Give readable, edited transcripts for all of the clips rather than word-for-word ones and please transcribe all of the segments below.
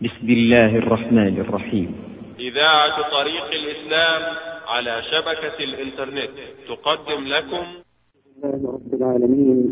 بسم الله الرحمن الرحيم. إذاعة طريق الإسلام على شبكة الإنترنت تقدم لكم الله رب العالمين،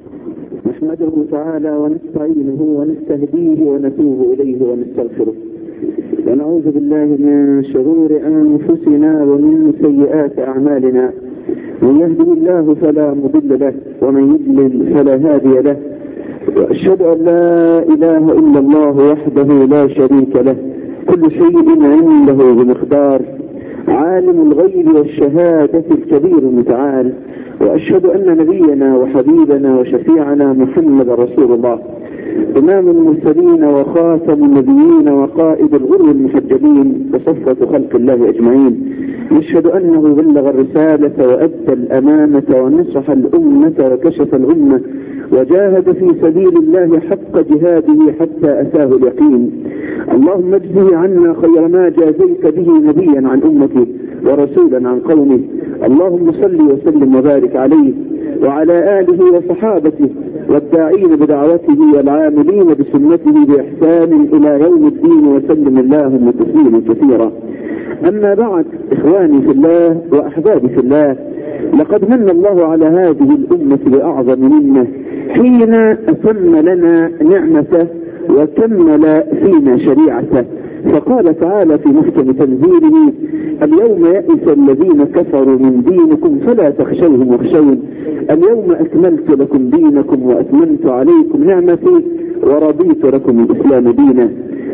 نحمده تعالى ونستعينه ونستهديه ونتوب إليه ونستغفره، ونعوذ بالله من شرور أنفسنا ومن سيئات أعمالنا. من يهده الله فلا مضل له ومن يضلل فلا هادي له، وأشهد أن لا إله إلا الله وحده لا شريك له، كل شيء عنده بمقدار، عالم الغيب والشهادة الكبير المتعال. وأشهد أن نبينا وحبيبنا وشفيعنا محمد رسول الله، إمام المرسلين وخاتم النبيين وقائد الغر المحجلين وصفوة خلق الله أجمعين. نشهد أنه بلغ الرسالة وأدى الأمانة ونصح الأمة وكشف الأمة وجاهد في سبيل الله حق جهاده حتى أتاه اليقين. اللهم اجزه عنا خير ما جازيت به نبيا عن أمته ورسولا عن قومه. اللهم صل وسلم وبارك عليه وعلى آله وصحابته والداعين بدعوته والعاملين بسنته بإحسان إلى يوم الدين، وسلم اللهم تسليما كثيرا. أما بعد، إخواني في الله وأحبابي في الله، لقد من الله على هذه الأمة بأعظم منه حين أتم لنا نعمته وكمل فينا شريعته، فقال تعالى في محكم تنزيله: اليوم يئس الذين كفروا من دينكم فلا تخشوهم واخشون، اليوم أكملت لكم دينكم وأتممت عليكم نعمتي ورضيت لكم الإسلام دينا.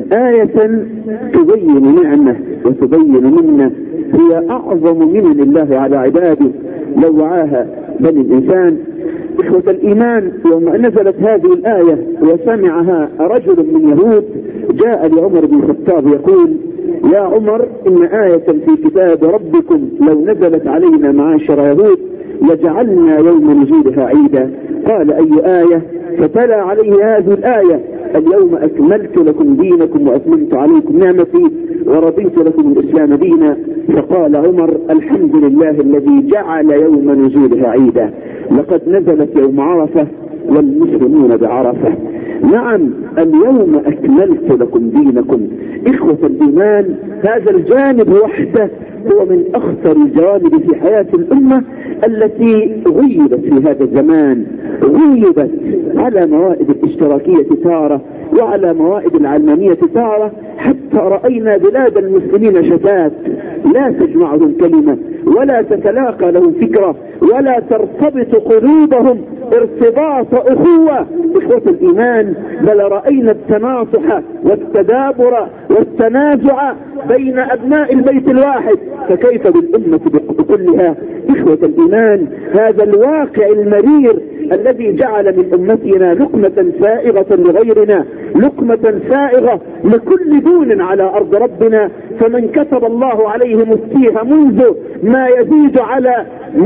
آية تبين نعمة وتبين منه هي أعظم من الله على عباده لو وعاها بني الإنسان. إخوة الإيمان، يوم نزلت هذه الآية وسمعها رجل من يهود جاء لعمر بن الخطاب يقول: يا عمر، إن آية في كتاب ربكم لو نزلت علينا معاشر يهود لجعلنا يوم نزولها عيدا. قال: أي آية؟ فتلا عليه هذه الآية: اليوم أكملت لكم دينكم وأتممت عليكم نعمتي ورضيت لكم الإسلام دينا. فقال عمر: الحمد لله الذي جعل يوم نزولها عيدا. لقد نزلت يوم عرفة والمسلمون بعرفة. نعم، اليوم أكملت لكم دينكم. إخوة الإيمان، هذا الجانب وحده هو من أخطر الجوانب في حياة الأمة التي غيبت في هذا الزمان. غيبت على موائد الاشتراكية تارة وعلى موائد العلمانية تارة، حتى رأينا بلاد المسلمين شتات لا تجمعهم كلمة ولا تتلاقى لهم فكرة ولا ترتبط قلوبهم ارتباط أخوة. إخوة الإيمان، بل رأينا التناصح والتدابر والتنازع بين أبناء البيت الواحد، فكيف بالأمة بكلها؟ إخوة الإيمان، هذا الواقع المرير الذي جعل من أمتنا لقمة سائغة لغيرنا، لقمة سائغة لكل دون على أرض ربنا. فمن كتب الله عليهم التيه منذ ما يزيد على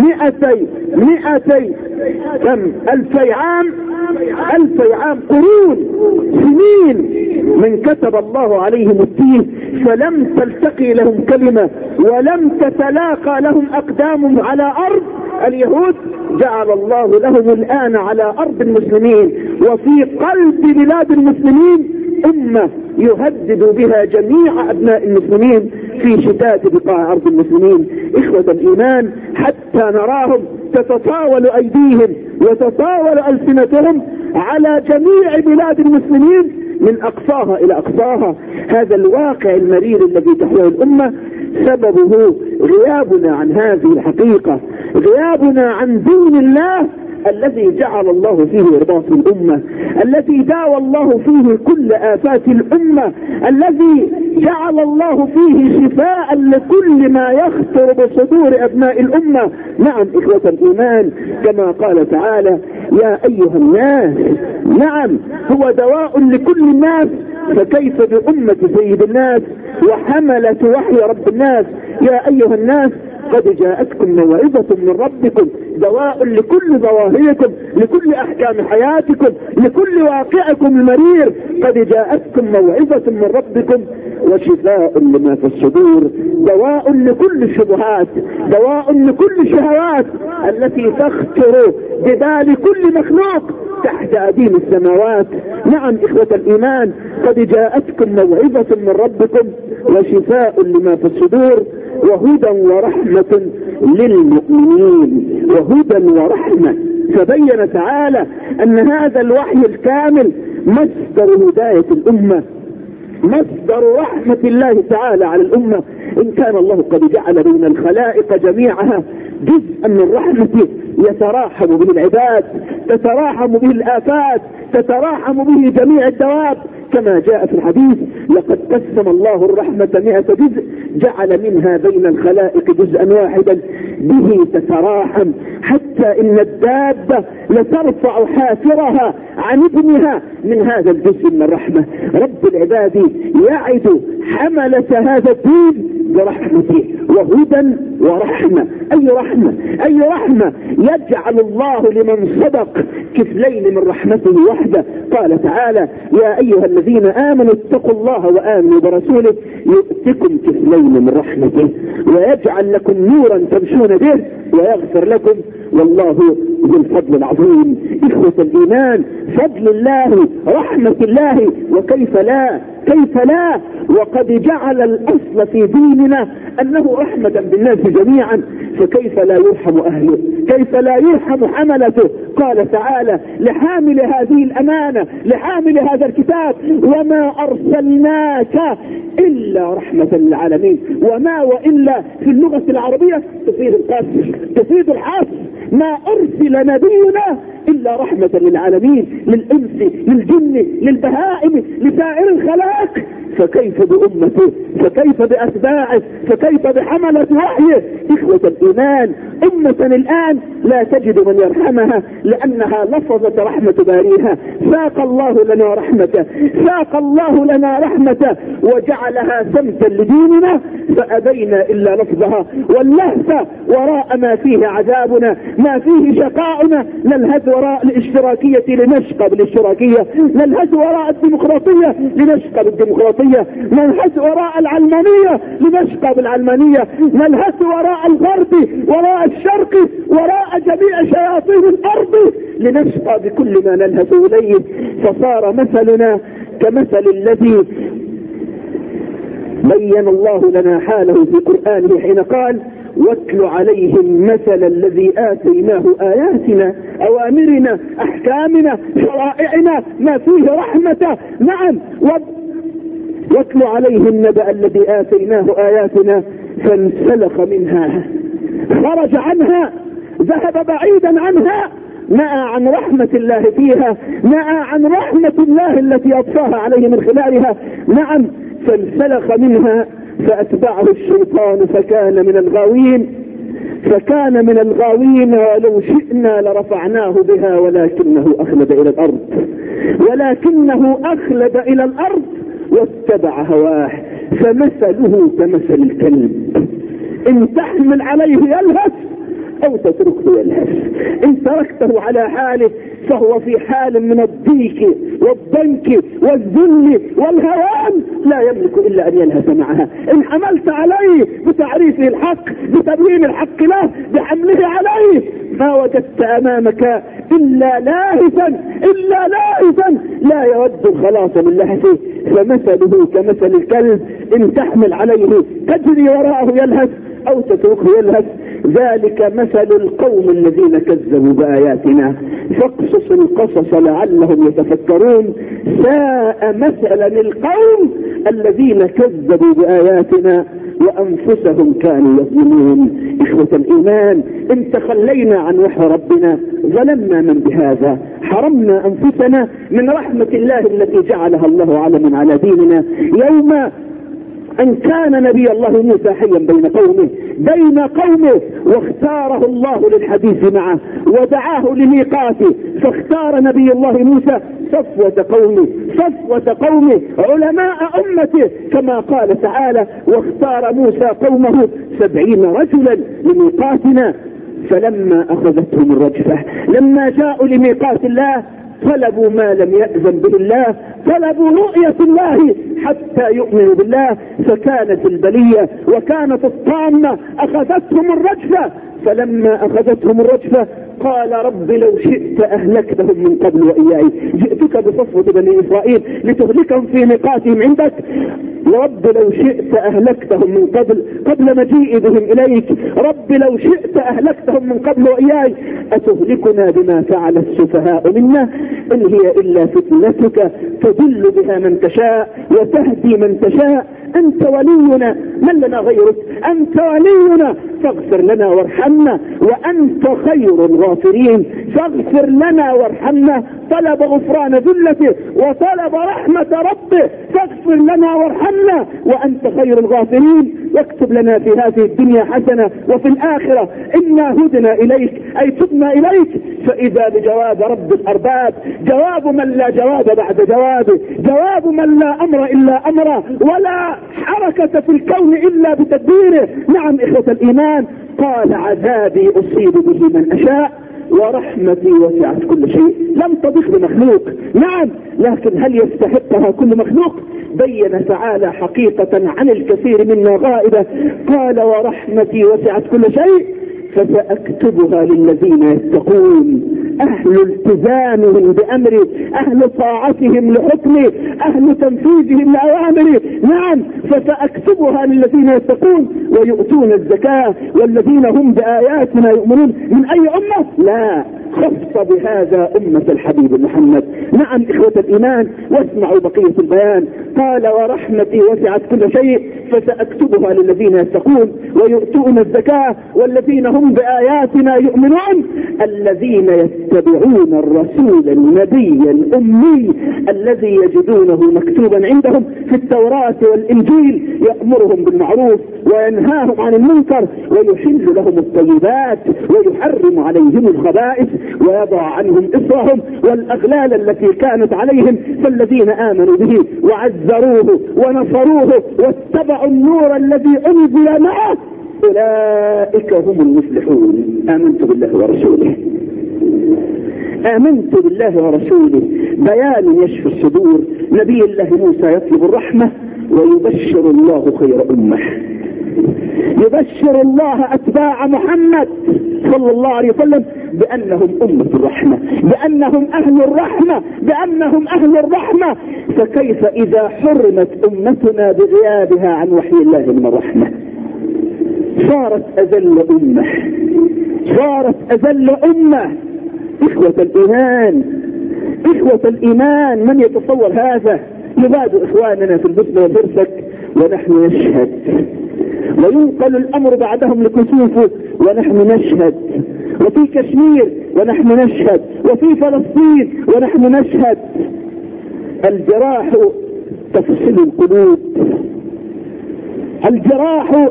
200 عام قرون سنين، من كتب الله عليهم التيه فلم تلتقي لهم كلمة ولم تتلاقى لهم أقدام على أرض اليهود، جعل الله لهم الآن على أرض المسلمين وفي قلب بلاد المسلمين أمة يهدد بها جميع أبناء المسلمين في شتات بقاع أرض المسلمين. إخوة الإيمان، حتى نراهم تتطاول أيديهم وتتطاول ألسنتهم على جميع بلاد المسلمين من أقصاها إلى أقصاها. هذا الواقع المرير الذي تحويه الأمة سببه غيابنا عن هذه الحقيقة، غيابنا عن دين الله الذي جعل الله فيه إرباط الأمة، الذي داوى الله فيه كل آفات الأمة، الذي جعل الله فيه شفاء لكل ما يخطر بصدور أبناء الأمة. نعم إخوة الإيمان، كما قال تعالى: يا أيها الناس. نعم، هو دواء لكل الناس، فكيف بأمة سيد الناس وحملة وحي رب الناس؟ يا أيها الناس، قد جاءتكم موعظة من ربكم، دواء لكل ظواهركم، لكل أحكام حياتكم، لكل واقعكم المرير. قد جاءتكم موعظة من ربكم وشفاء لما في الصدور، دواء لكل الشبهات، دواء لكل الشهوات التي تخطر ببال كل مخلوق تحت أديم السماوات. نعم إخوة الإيمان، قد جاءتكم موعظة من ربكم وشفاء لما في الصدور وهدى ورحمة للمؤمنين. وهدى ورحمة، فبين تعالى أن هذا الوحي الكامل مصدر هداية الأمة، مصدر رحمة الله تعالى على الأمة. إن كان الله قد جعل بين الخلائق جميعها جزءا من رحمته يتراحم به العباد، تتراحم به الآفات، تتراحم به جميع الدواب، كما جاء في الحديث: لقد قسم الله الرحمة 100 جزء جعل منها بين الخلائق جزءا واحدا به تتراحم، حتى إن الدابة لترفع حافرها عن ابنها من هذا الجزء من الرحمة. رب العباد يعد حملة هذا الدين برحمته وهدى ورحمة. أي رحمة؟ أي رحمة؟ يجعل الله لمن صدق كفلين من رحمته وحده. قال تعالى: يا أيها الذين آمنوا اتقوا الله وآمنوا برسوله يؤتكم كفلين من رحمته ويجعل لكم نورا تمشون به ويغفر لكم والله ذو الفضل العظيم. إخوة الإيمان، فضل الله، رحمة الله، وكيف لا، كيف لا، وقد جعل الأصل في ديننا أنه رحمة بالناس جميعا، فكيف لا يرحم أهله؟ كيف لا يرحم حملته؟ قال تعالى لحامل هذه الأمانة، لحامل هذا الكتاب: وما أرسلناك إلا رحمة للعالمين. وما وإلا في اللغة العربية تفيد القصر، تفيد الحصر. ما أرسل نبينا إلا رحمة للعالمين، للإنس، للجن، للبهائم، لسائر الخلائق. فكيف بأمته؟ فكيف بأتباعه؟ فكيف بحملة وحيه؟ إخوة الإيمان، أمة الآن لا تجد من يرحمها لأنها لفظت رحمة باريها. ساق الله لنا رحمته، ساق الله لنا رحمته وجعلها سمتا لديننا فأبينا إلا لفظها واللهث وراء ما فيه عذابنا، ما فيه شقاؤنا. نلهث وراء الاشتراكية لنشقى بالاشتراكية، نلهث وراء الديمقراطية لنشقى بالديمقراطية، نلهث وراء العلمانية لنشقى بالعلمانية، نلهث وراء الغرب، وراء الشرق، وراء جميع شياطين الأرض لنشقى بكل ما نلهث إليه. فصار مثلنا كمثل الذي بين الله لنا حاله في قرآنه حين قال: واتل عليهم مثل الذي آتيناه آياتنا أوامرنا أحكامنا شرائعنا ما فيه رحمة. نعم، واتل عليهم نبأ الذي آتيناه آياتنا فانسلخ منها، خرج عنها، ذهب بعيدا عنها، نأى عن رحمة الله فيها، نأى عن رحمة الله التي أطفاها عليه من خلالها. نعم، فانسلخ منها فأتبعه الشيطان فكان من الغاوين، فكان من الغاوين. ولو شئنا لرفعناه بها ولكنه أخلد إلى الأرض، ولكنه أخلد إلى الأرض واتبع هواه فمثله كمثل الكلب إن تحمل عليه يلهث أو تتركه يلهث. إن تركته على حاله فهو في حال من الضيق والضنك والذل والهوان لا يملك إلا أن يلهث معها. إن حملت عليه بتعريفه الحق، بتبيين الحق له، بحمله عليه، ما وجدت أمامك إلا لاهثا، إلا لاهثا لا يود الخلاص من لهثه. فمثله كمثل الكلب إن تحمل عليه تجري وراءه يلهث أو تتركه يلهث. ذلك مثل القوم الذين كذبوا بآياتنا فاقصص القصص لعلهم يتفكرون. ساء مثلا القوم الذين كذبوا بآياتنا وأنفسهم كانوا يظلمون. إخوة الإيمان، إن تخلينا عن وحي ربنا ظلمنا من بهذا، حرمنا أنفسنا من رحمة الله التي جعلها الله علما على ديننا. يوم أن كان نبي الله موسى حيا بين قومه واختاره الله للحديث معه ودعاه لميقاته، فاختار نبي الله موسى صفوة قومه علماء أمته، كما قال تعالى: واختار موسى قومه 70 رجلا لميقاتنا. فلما أخذتهم الرجفة، لما جاءوا لميقات الله طلبوا ما لم يأذن به الله، طلبوا رؤية الله حتى حتى يؤمنوا بالله. فكانت البلية وكانت الطامة أخذتهم الرجفة، فلما أخذتهم الرجفة قال رب لو شئت أهلكتهم من قبل وإياي. جئتك بصفوة بني إسرائيل لتهلكهم في ميقاتهم عندك، رب لو شئت أهلكتهم من قبل مجيء بهم إليك. رب لو شئت أهلكتهم من قبل وإياي. أتهلكنا بما فعل السفهاء منا إن هي إلا فتنتك تضل بها من تشاء وتهدي من تشاء. أنت ولينا، من لنا غيرك؟ أنت ولينا فاغفر لنا وارحمنا وأنت خير الغافرين. فاغفر لنا وارحمنا، طلب غفران ذلته وطلب رحمة ربه. فاغفر لنا وارحمنا وأنت خير الغافرين، واكتب لنا في هذه الدنيا حسنة وفي الآخرة إنا هدنا إليك أي تبنا إليك. فإذا بجواب رب الأرباب، جواب من لا جواب بعد جوابه، جواب من لا أمر إلا أمره ولا حركة في الكون إلا بتدبيره. نعم إخوة الإيمان، قال عذابي أصيب به من أشاء ورحمتي وسعت كل شيء. لم تضيق بمخلوق، نعم، لكن هل يستحقها كل مخلوق؟ بين تعالى حقيقة عن الكثير منا غائبة. قال ورحمتي وسعت كل شيء فسأكتبها للذين يتقون، أهل التزامهم بأمري، أهل طاعتهم لحكمي، أهل تنفيذهم لأوامري. نعم، فسأكتبها للذين يتقون ويؤتون الزكاة والذين هم بآياتنا يؤمنون. من أي أمة؟ لا، خص بهذا أمة الحبيب محمد. نعم إخوة الإيمان، واسمعوا بقية البيان. قال ورحمتي وسعت كل شيء فسأكتبها للذين يتقون ويؤتون الزكاة والذين هم بآياتنا يؤمنون. الذين يتبعون الرسول النبي الأمي الذي يجدونه مكتوبا عندهم في التوراة والإنجيل، يأمرهم بالمعروف وينهاهم عن المنكر ويحل لهم الطيبات ويحرم عليهم الخبائث ويضع عنهم إصرهم والأغلال التي كانت عليهم. فالذين آمنوا به وعزروه ونصروه واتبعوا النور الذي أنزل معه أولئك هم المفلحون. آمنت بالله ورسوله، آمنت بالله ورسوله. بيان يشفي الصدور. نبي الله موسى يطلب الرحمة ويبشر الله خير أمة، يبشر الله أتباع محمد صلى الله عليه وسلم بأنهم أمة الرحمة، بأنهم أهل الرحمة، بأنهم أهل الرحمة. فكيف إذا حرمت أمتنا بغيابها عن وحي الله من الرحمة؟ صارت أذل أمة، صارت أذل أمة. إخوة الإيمان، إخوة الإيمان، من يتصور هذا؟ يباد إخواننا في البوسنة والهرسك ونحن نشهد، وينقل الأمر بعدهم لكسوف ونحن نشهد، وفي كشمير ونحن نشهد، وفي فلسطين ونحن نشهد. الجراح تفصل القلوب، الجراح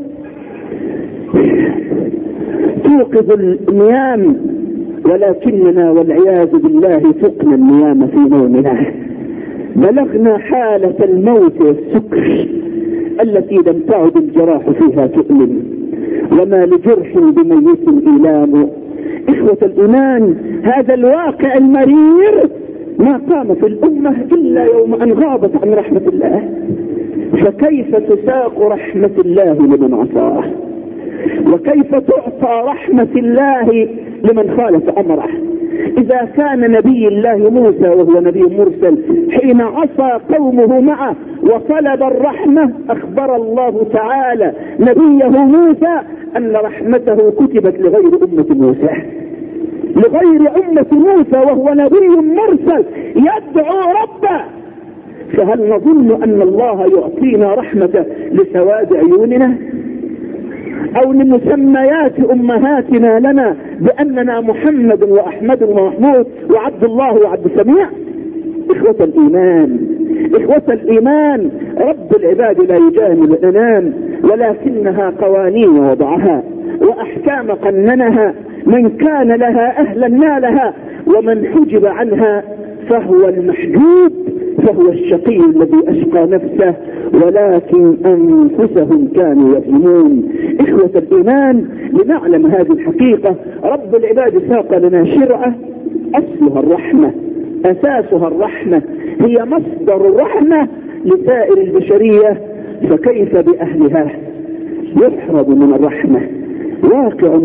توقظ النيام، ولكننا والعياذ بالله فقنا النيام في نومنا. بلغنا حالة الموت والسكر التي لم تعد الجراح فيها تؤلم، وما لجرح بميت إيلام. إخوة الإيمان، هذا الواقع المرير ما قام في الأمة إلا يوم أن غابت عن رحمة الله. فكيف تساق رحمة الله لمن عصاه؟ وكيف تعطى رحمة الله لمن خالف أمره؟ إذا كان نبي الله موسى وهو نبي مرسل حين عصى قومه معه وطلب الرحمة، أخبر الله تعالى نبيه موسى أن رحمته كتبت لغير أمة موسى، لغير أمة موسى وهو نبي مرسل يدعو ربه. فهل نظن أن الله يعطينا رحمة لسواد عيوننا أو لمسميات أمهاتنا لنا بأننا محمد وأحمد ومحمود وعبد الله وعبد السميع؟ إخوة الإيمان، إخوة الإيمان، رب العباد لا يجامل الأنام، ولكنها قوانين وضعها وأحكام قننها. من كان لها أهلا نالها، ومن حجب عنها فهو المحجوب، فهو الشقي الذي أشقى نفسه، ولكن أنفسهم كانوا يظلمون. إخوة الإيمان، لنعلم هذه الحقيقة، رب العباد ساق لنا شرعة أصلها الرحمة، أساسها الرحمة، هي مصدر الرحمة لسائر البشرية، فكيف بأهلها؟ يحرم من الرحمة. واقع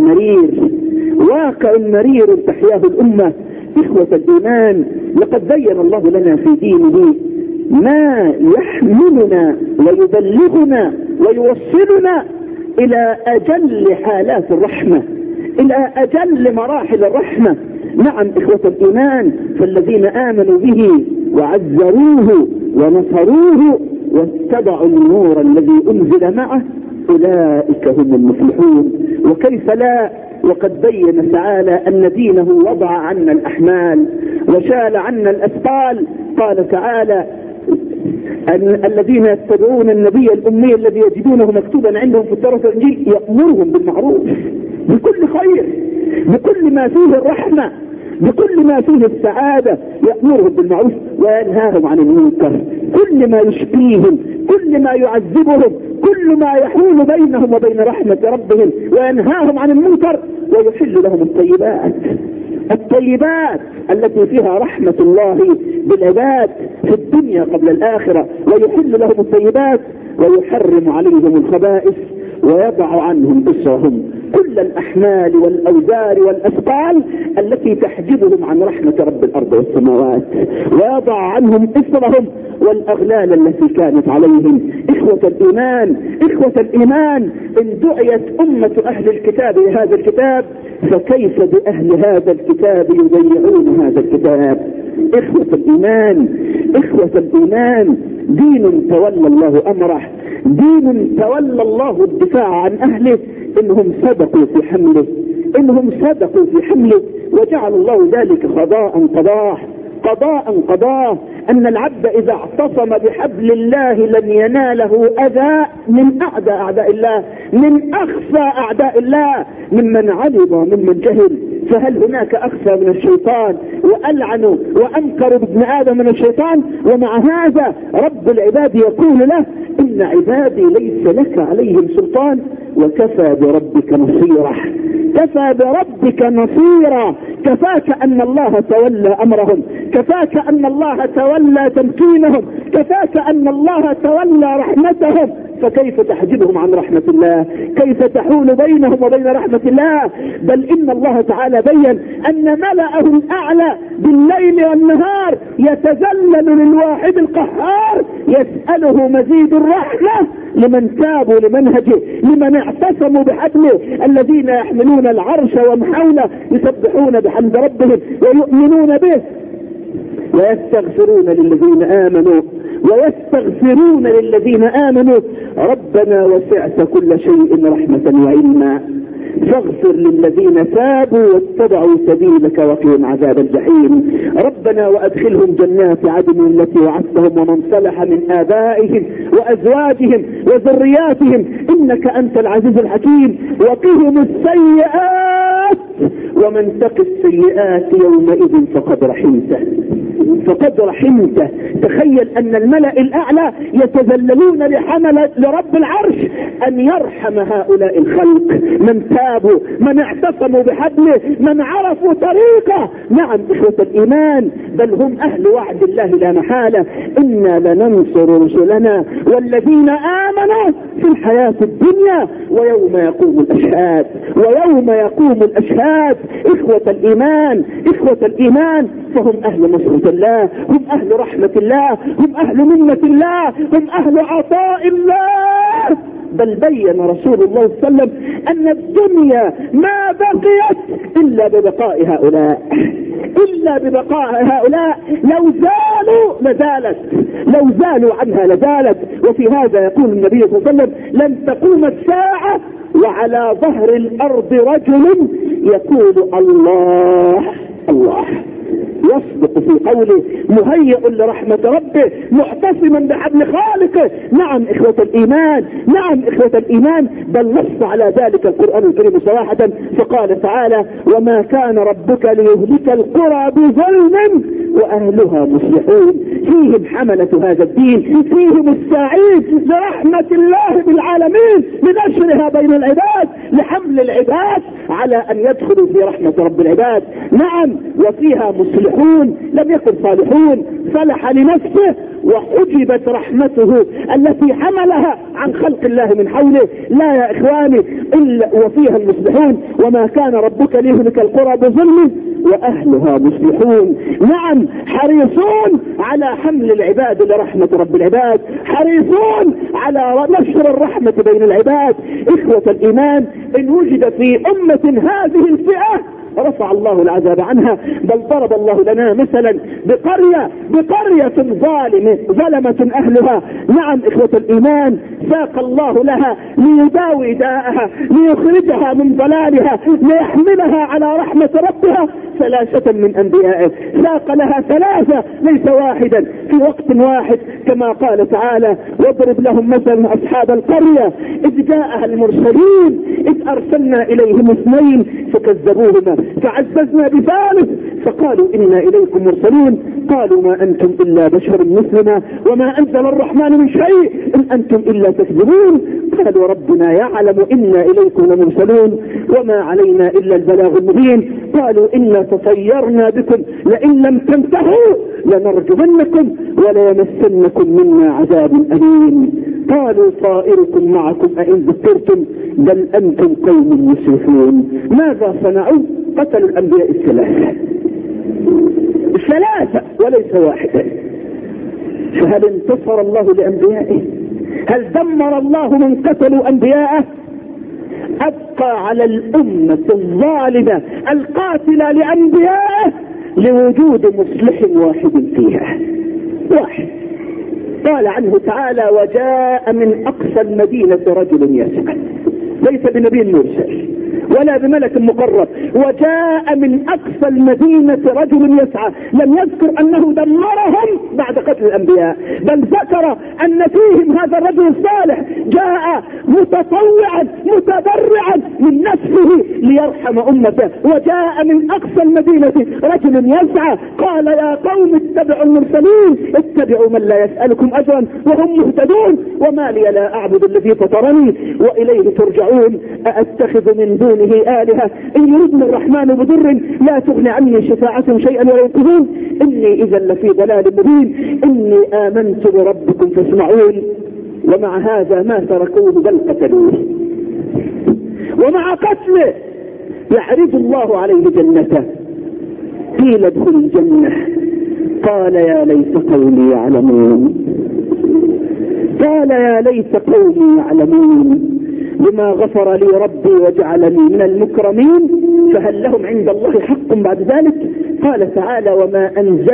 مرير تحياه الأمة. إخوة الإيمان، لقد بين الله لنا في دينه ما يحملنا ويبلغنا ويوصلنا إلى أجل حالات الرحمة، إلى أجل مراحل الرحمة. نعم إخوة الإيمان، فالذين آمنوا به وعزروه ونصروه واتبعوا النور الذي أنزل معه أولئك هم المفلحون. وكيف لا، وقد بين تعالى أن دينه وضع عنا الأحمال وشال عنا الأثقال. قال تعالى أن الذين يتبعون النبي الأمي الذي يجدونه مكتوبا عندهم في التوراة والإنجيل يأمرهم بالمعروف بكل خير، بكل ما فيه الرحمة، بكل ما فيه السعادة. يأمرهم بالمعروف وينهاهم عن المنكر. كل ما يشقيهم، كل ما يعذبهم، كل ما يحول بينهم وبين رحمة ربهم، وينهاهم عن المنكر ويحل لهم الطيبات التي فيها رحمة الله بالعباد في الدنيا قبل الآخرة. ويحل لهم الطيبات ويحرم عليهم الخبائث ويضع عنهم إصرهم، كل الأحمال والأوزار والأثقال التي تحجبهم عن رحمة رب الأرض والسماوات، ويضع عنهم إصرهم والأغلال التي كانت عليهم. إخوة الإيمان، إن دعيت أمة أهل الكتاب لهذا الكتاب، فكيف بأهل هذا الكتاب يضيعون هذا الكتاب؟ إخوة الإيمان، دين تولى الله أمره، دين تولى الله الدفاع عن أهله. إنهم صدقوا في حمله، وجعل الله ذلك قضاء قضاه أن العبد إذا اعتصم بحبل الله لن يناله أذى من أعداء الله، من أخفى أعداء الله، ممن علم وممن جهل. فهل هناك أخفى من الشيطان وألعن وأنكر بابن آدم من الشيطان؟ ومع هذا رب العباد يقول له: إن عبادي ليس لك عليهم سلطان وكفى بربك نصيرا. كفاك أن الله تولى أمرهم، كفاك أن الله تولى تمكينهم، كفاك أن الله تولى رحمتهم. فكيف تحجبهم عن رحمة الله؟ كيف تحول بينهم وبين رحمة الله؟ بل إن الله تعالى بين أن ملأه الأعلى بالليل والنهار يتذلل للواحد القهار يسأله مزيد الرحمة لمن تابوا لمنهجه، لمن اعتصموا بحبله، الذين يحملون العرش ومن حوله يسبحون بحمد ربهم ويؤمنون به ويستغفرون للذين آمنوا ربنا وسعت كل شيء رحمة وعلما فاغفر للذين تابوا واتبعوا سبيلك وقهم عذاب الجحيم. ربنا وأدخلهم جنات عدن التي وعدتهم ومن صلح من آبائهم وأزواجهم وذرياتهم إنك أنت العزيز الحكيم. وقهم السيئات ومن تق السيئات يومئذ فقد رحمته. تخيل أن الملأ الأعلى يتذللون لرب العرش أن يرحم هؤلاء الخلق، من تابوا، من اعتصموا بحبله، من عرفوا طريقه. نعم إخوة الإيمان، بل هم أهل وعد الله لا محالة. إنا لننصر رسلنا والذين آمنوا في الحياة الدنيا ويوم يقوم الأشهاد. إخوة الإيمان، فهم أهل نصرة الله، هم أهل رحمة الله، هم أهل منة الله، هم أهل عطاء الله. بل بين رسول الله صلى الله عليه وسلم أن الدنيا ما بقيت إلا ببقاء هؤلاء، لو زالوا عنها لزالت. وفي هذا يقول النبي صلى الله عليه وسلم: لن تقوم الساعة وعلى ظهر الأرض رجل يقول الله الله، يصدق في قوله، مهيئ لرحمة ربه، معتصما بحبل خالقه. نعم إخوة الإيمان، بل نص على ذلك القرآن الكريم صراحة، فقال تعالى: وما كان ربك ليهلك القرى بظلم وأهلها مصلحون. فيهم حملة هذا الدين، فيهم السعيد لرحمة الله بالعالمين، لنشرها بين العباد، لحمل العباد على أن يدخلوا في رحمة رب العباد. نعم، وفيها مصلحون صالحون لم يكن صالحون، صلح لنفسه وحجبت رحمته التي حملها عن خلق الله من حوله. لا يا إخواني إلا وفيها المصلحون، وما كان ربك ليهلك القرى بظلم وأهلها مصلحون. نعم حريصون على حمل العباد لرحمة رب العباد، حريصون على نشر الرحمة بين العباد. إخوة الإيمان، إن وجد في أمة هذه الفئة رفع الله العذاب عنها، بل ضرب الله لنا مثلا بقرية ظلمة أهلها. نعم إخوة الإيمان، ساق الله لها ليداوي داءها، ليخرجها من ضلالها، ليحملها على رحمة ربها 3 من أنبيائه. ساق لها 3 ليس واحدا في وقت واحد، كما قال تعالى: واضرب لهم مثلا أصحاب القرية إذ جاءها المرسلين إذ أرسلنا إليهم 2 فكذبوهما فعززنا بثالث فقالوا إنا إليكم مرسلون قالوا ما أنتم إلا بشر مثلنا وما أنزل الرحمن من شيء إن أنتم إلا تكذبون قالوا ربنا يعلم إنا إليكم لمرسلون وما علينا إلا البلاغ المبين قالوا إنا تطيرنا بكم لئن لم تنتهوا لنرجمنكم وليمسنكم منا عذاب أليم قالوا طائركم معكم أئن ذكرتم بل أنتم قوم مسرفون. ماذا صنعوا؟ قتلوا الأنبياء 3 وليس واحدا. فهل انتصر الله لأنبيائه؟ هل دمر الله من قتلوا أنبياءه؟ أبقى على الأمة الظالمة القاتلة لأنبيائه لوجود مصلح واحد فيها، واحد. قال عنه تعالى: وجاء من أقصى المدينة رجل يسعى، ليس بنبي مرسل ولا بملك مقرب، وجاء من أقصى المدينة رجل يسعى. لم يذكر أنه دمرهم بعد قتل الأنبياء، بل ذكر أن فيهم هذا الرجل الصالح جاء متطوعا متبرعا من نفسه ليرحم أمته. وجاء من أقصى المدينة رجل يسعى قال: يا قوم اتبعوا المرسلين اتبعوا من لا يسألكم أجرا وهم مهتدون وما لي لا أعبد الذي فطرني وإليه ترجعون أأتخذ من دونه آلهة إن يردني الرحمن بضر لا تغني عني شفاعتهم شيئا ولا ينقذون إني إذا لفي ضلال مبين إني آمنت بربكم فاسمعون. ومع هذا ما تركوه بل قتلوه، ومع قتله يعرض الله عليه جنته قيل ادخل الجنة قال يا ليت قومي يعلمون، قال يا ليت قومي يعلمون بما غفر لي ربي وجعلني من المكرمين فهل لهم عند الله حق بعد ذلك. قال تعالى: وما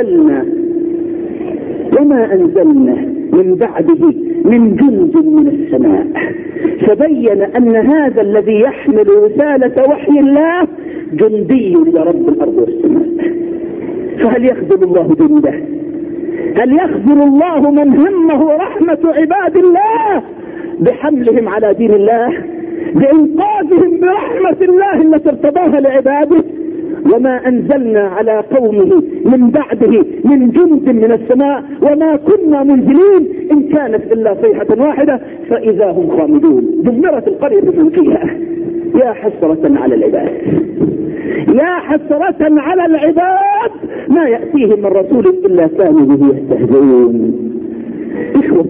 أنزلنا من بعده من جند من السماء. فبين أن هذا الذي يحمل رسالة وحي الله جندي لرب الأرض والسماء. فهل يخذل الله جنده؟ هل يخذل الله من همه رحمة عباد الله بحملهم على دين الله، بإنقاذهم برحمة الله التي ارتضاها لعباده؟ وما أنزلنا على قومه من بعده من جند من السماء وما كنا منزلين إن كانت إلا صيحة واحدة فإذا هم خامدون. دمرت القرية من فيها. يا حسرة على العباد، يا حسرة على العباد ما يأتيهم من رسول إلا كانوا به يستهزئون. إخوة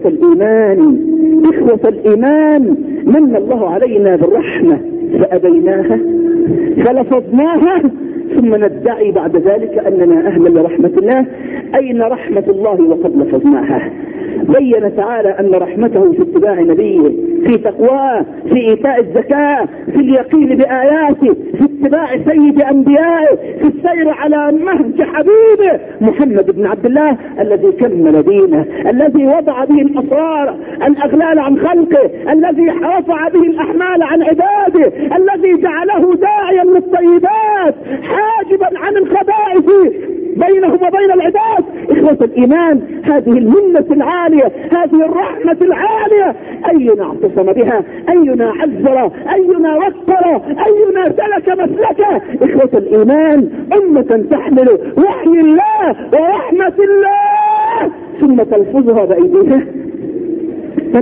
الإيمان من الله علينا بالرحمة فأبيناها فلفظناها ثم ندعي بعد ذلك أننا أهلا لرحمة الله. أين رحمة الله وقد لفظناها؟ بين تعالى أن رحمته في اتباع نبيه، في تقواه، في إيتاء الزكاة، في اليقين بآياته، في اتباع سيد أنبيائه، في السير على نهج حبيبه محمد بن عبد الله الذي كمل دينه، الذي وضع به الأغلال عن خلقه، الذي رفع به الأحمال عن عباده، الذي جعله داعيا للطيبات حاجبا عن الخبائث بينهم وبين العباد. إخوة الإيمان، هذه المنة العالية، هذه الرحمة العالية، أينا اعتصم بها، أينا عزر، أينا وقر، أينا سلك مسلكه. إخوة الإيمان، أمة تحمل وحي الله ورحمة الله ثم تلفظها بأيديها. من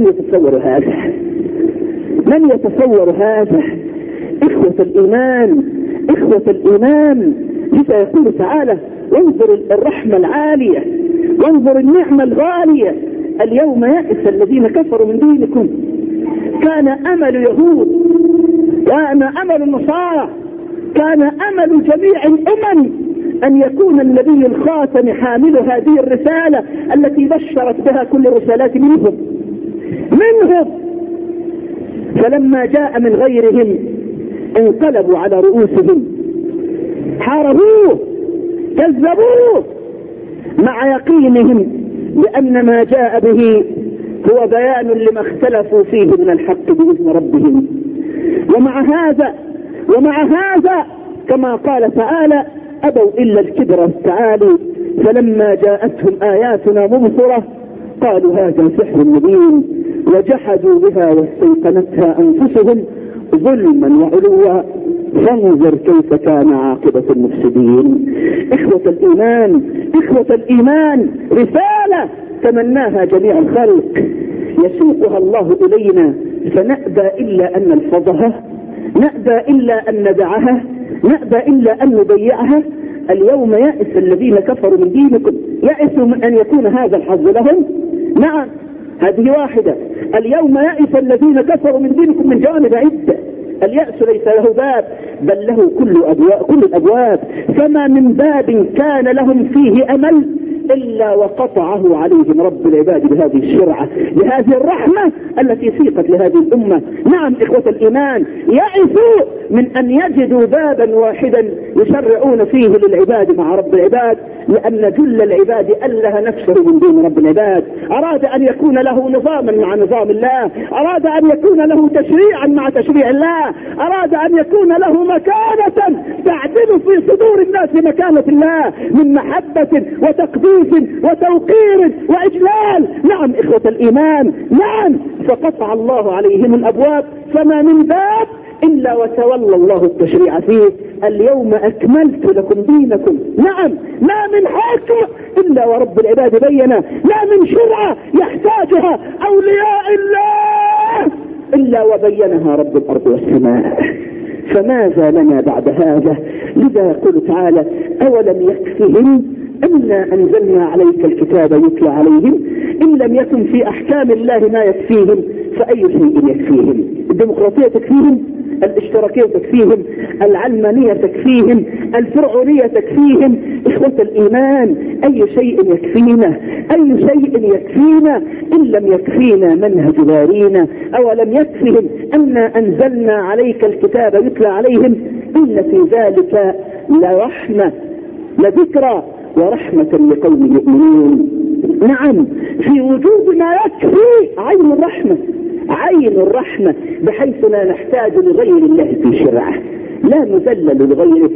يتصور هذا؟ إخوة الإيمان، لذا يقول تعالى: وانظر الرحمة العالية، وانظر النعمة الغالية. اليوم يئس الذين كفروا من دينكم. كان أمل يهود، كان أمل النصارى، كان أمل جميع الأمم أن يكون النبي الخاتم حامل هذه الرسالة التي بشرت بها كل الرسالات منهم. فلما جاء من غيرهم انقلبوا على رؤوسهم، حاربوه، كذبوه، مع يقينهم بأن ما جاء به هو بيان لما اختلفوا فيه من الحق بإذن ربهم. ومع هذا كما قال تعالى: أبوا إلا الكبر والتعالي، فلما جاءتهم آياتنا مبصرة قالوا هذا سحر مبين، وجحدوا بها واستيقنتها أنفسهم ظلما وعلوا، فانظر كيف كان عاقبة المفسدين. إخوة الإيمان رسالة تمناها جميع الخلق، يسوقها الله إلينا، فنأبى إلا أن نلفظها، نأبى إلا أن ندعها، نأبى إلا أن نضيعها. اليوم يئس الذين كفروا من دينكم، يئسوا من أن يكون هذا الحظ لهم. نعم، هذه واحدة. اليوم يئس الذين كفروا من دينكم من جوانب عدة. اليأس ليس له باب، بل له كل الأبواب. فما من باب كان لهم فيه أمل إلا وقطعه عليهم رب العباد بهذه الشرعة، بهذه الرحمة التي سيقت لهذه الأمة. نعم إخوة الإيمان، يئسوا من أن يجدوا بابا واحدا يشرعون فيه للعباد مع رب العباد، لأن جل العباد أله نفسه من دون رب العباد. أراد أن يكون له نظاما مع نظام الله، أراد أن يكون له تشريعا مع تشريع الله، أراد أن يكون له مكانة تعدل في صدور الناس مكانة الله من محبة وتقدير وتوقير وإجلال. نعم إخوة الإيمان، نعم، فقطع الله عليهم الأبواب، فما من باب إلا وتولى الله التشريع فيه. اليوم أكملت لكم دينكم. نعم، ما من حكم إلا ورب العباد بينا، ما من شرعة يحتاجها أولياء الله إلا وبينها رب الأرض والسماء. فماذا لنا بعد هذا؟ لذا يقول تعالى: أولم يكفهم أنا أنزلنا عليك الكتاب يتلى عليهم، إن لم يكن في أحكام الله ما يكفيهم فأي شيء يكفيهم؟ الديمقراطية تكفيهم، الاشتراكية تكفيهم، العلمانية تكفيهم، الفرعونية تكفيهم. إخوة الإيمان، أي شيء يكفينا؟ أي شيء يكفينا إن لم يكفينا منهج بارينا؟ أولم يكفهم أنا أنزلنا عليك الكتاب يتلى عليهم، إن في ذلك لرحمة لذكرى ورحمة لقوم يؤمنون. نعم، في وجود ما يكفي عين الرحمة بحيث لا نحتاج لغير الله في شرعه، لا نذلل لغيره.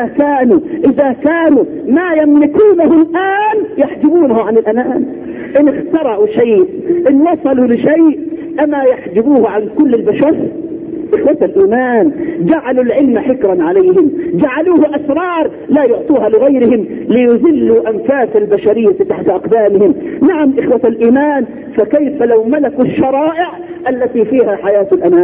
إذا كانوا ما يملكونه الآن يحجبونه عن الأنام، إن اخترعوا شيء، إن وصلوا لشيء، أما يحجبوه عن كل البشر؟ إخوة الإيمان، جعلوا العلم حكرا عليهم، جعلوه أسرار لا يعطوها لغيرهم ليذلوا أنفاس البشرية تحت أقدامهم. نعم إخوة الإيمان، فكيف لو ملكوا الشرائع التي فيها حياة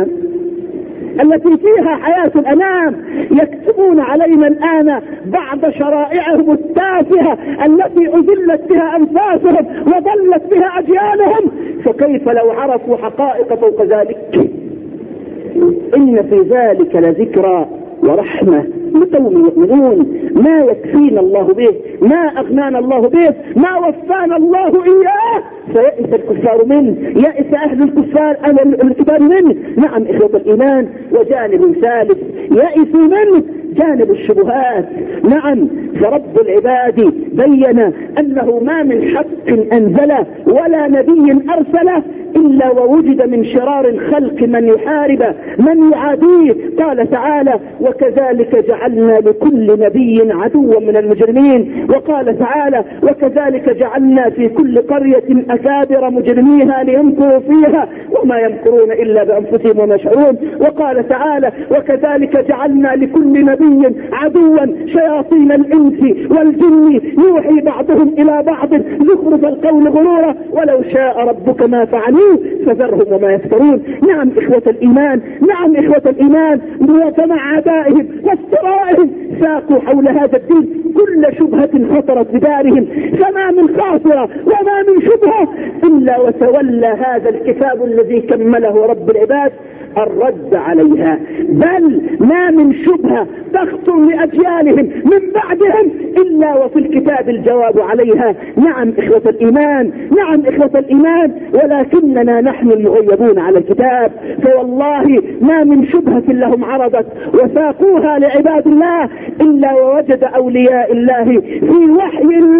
الأنام؟ يكتبون علينا الآن بعض شرائعهم التافهة التي أذلت بها أنفاسهم وضلت بها أجيالهم، فكيف لو عرفوا حقائق فوق ذلك؟ إن في ذلك لذكرى ورحمة لقوم يؤمنون. ما يكفينا الله به، ما أغنانا الله به، ما وفانا الله إياه، فيئس الكفار منه، يئس أهل الكفار منه. نعم إخوة الإيمان، وجانب ثالث يئسوا منه جانب الشبهات. نعم، فرب العباد بين أنه ما من حق أنزله ولا نبي أرسله إلا ووجد من شرار الخلق من يحاربه، من يعاديه. قال تعالى: وكذلك جعلنا لكل نبي عدوا من المجرمين. وقال تعالى: وكذلك جعلنا في كل قرية أكابر مجرميها ليمكروا فيها وما يمكرون إلا بأنفسهم وما يشعرون. وقال تعالى: وكذلك جعلنا لكل نبي عدوا شياطين الإنس والجن يوحي بعضهم إلى بعض زخرف القول غرورا ولو شاء ربك ما فعلوه كفروا فذرهم وما يفترون. نعم إخوة الإيمان، نعم إخوة الإيمان، ومع عدائهم وافترائهم ساقوا حول هذا الدين كل شبهة خطرت بدارهم، فما من خاطرة وما من شبهة إلا وتولى هذا الكتاب الذي كمله رب العباد الرد عليها. بل ما من شبهة تخطر لأجيالهم من بعدهم إلا وفي الكتاب الجواب عليها. نعم إخوة الإيمان، نعم إخوة الإيمان، ولكننا نحن المغيبون على الكتاب. فوالله ما من شبهة لهم عرضت وساقوها لعباد الله إلا ووجد أولياء الله في وحي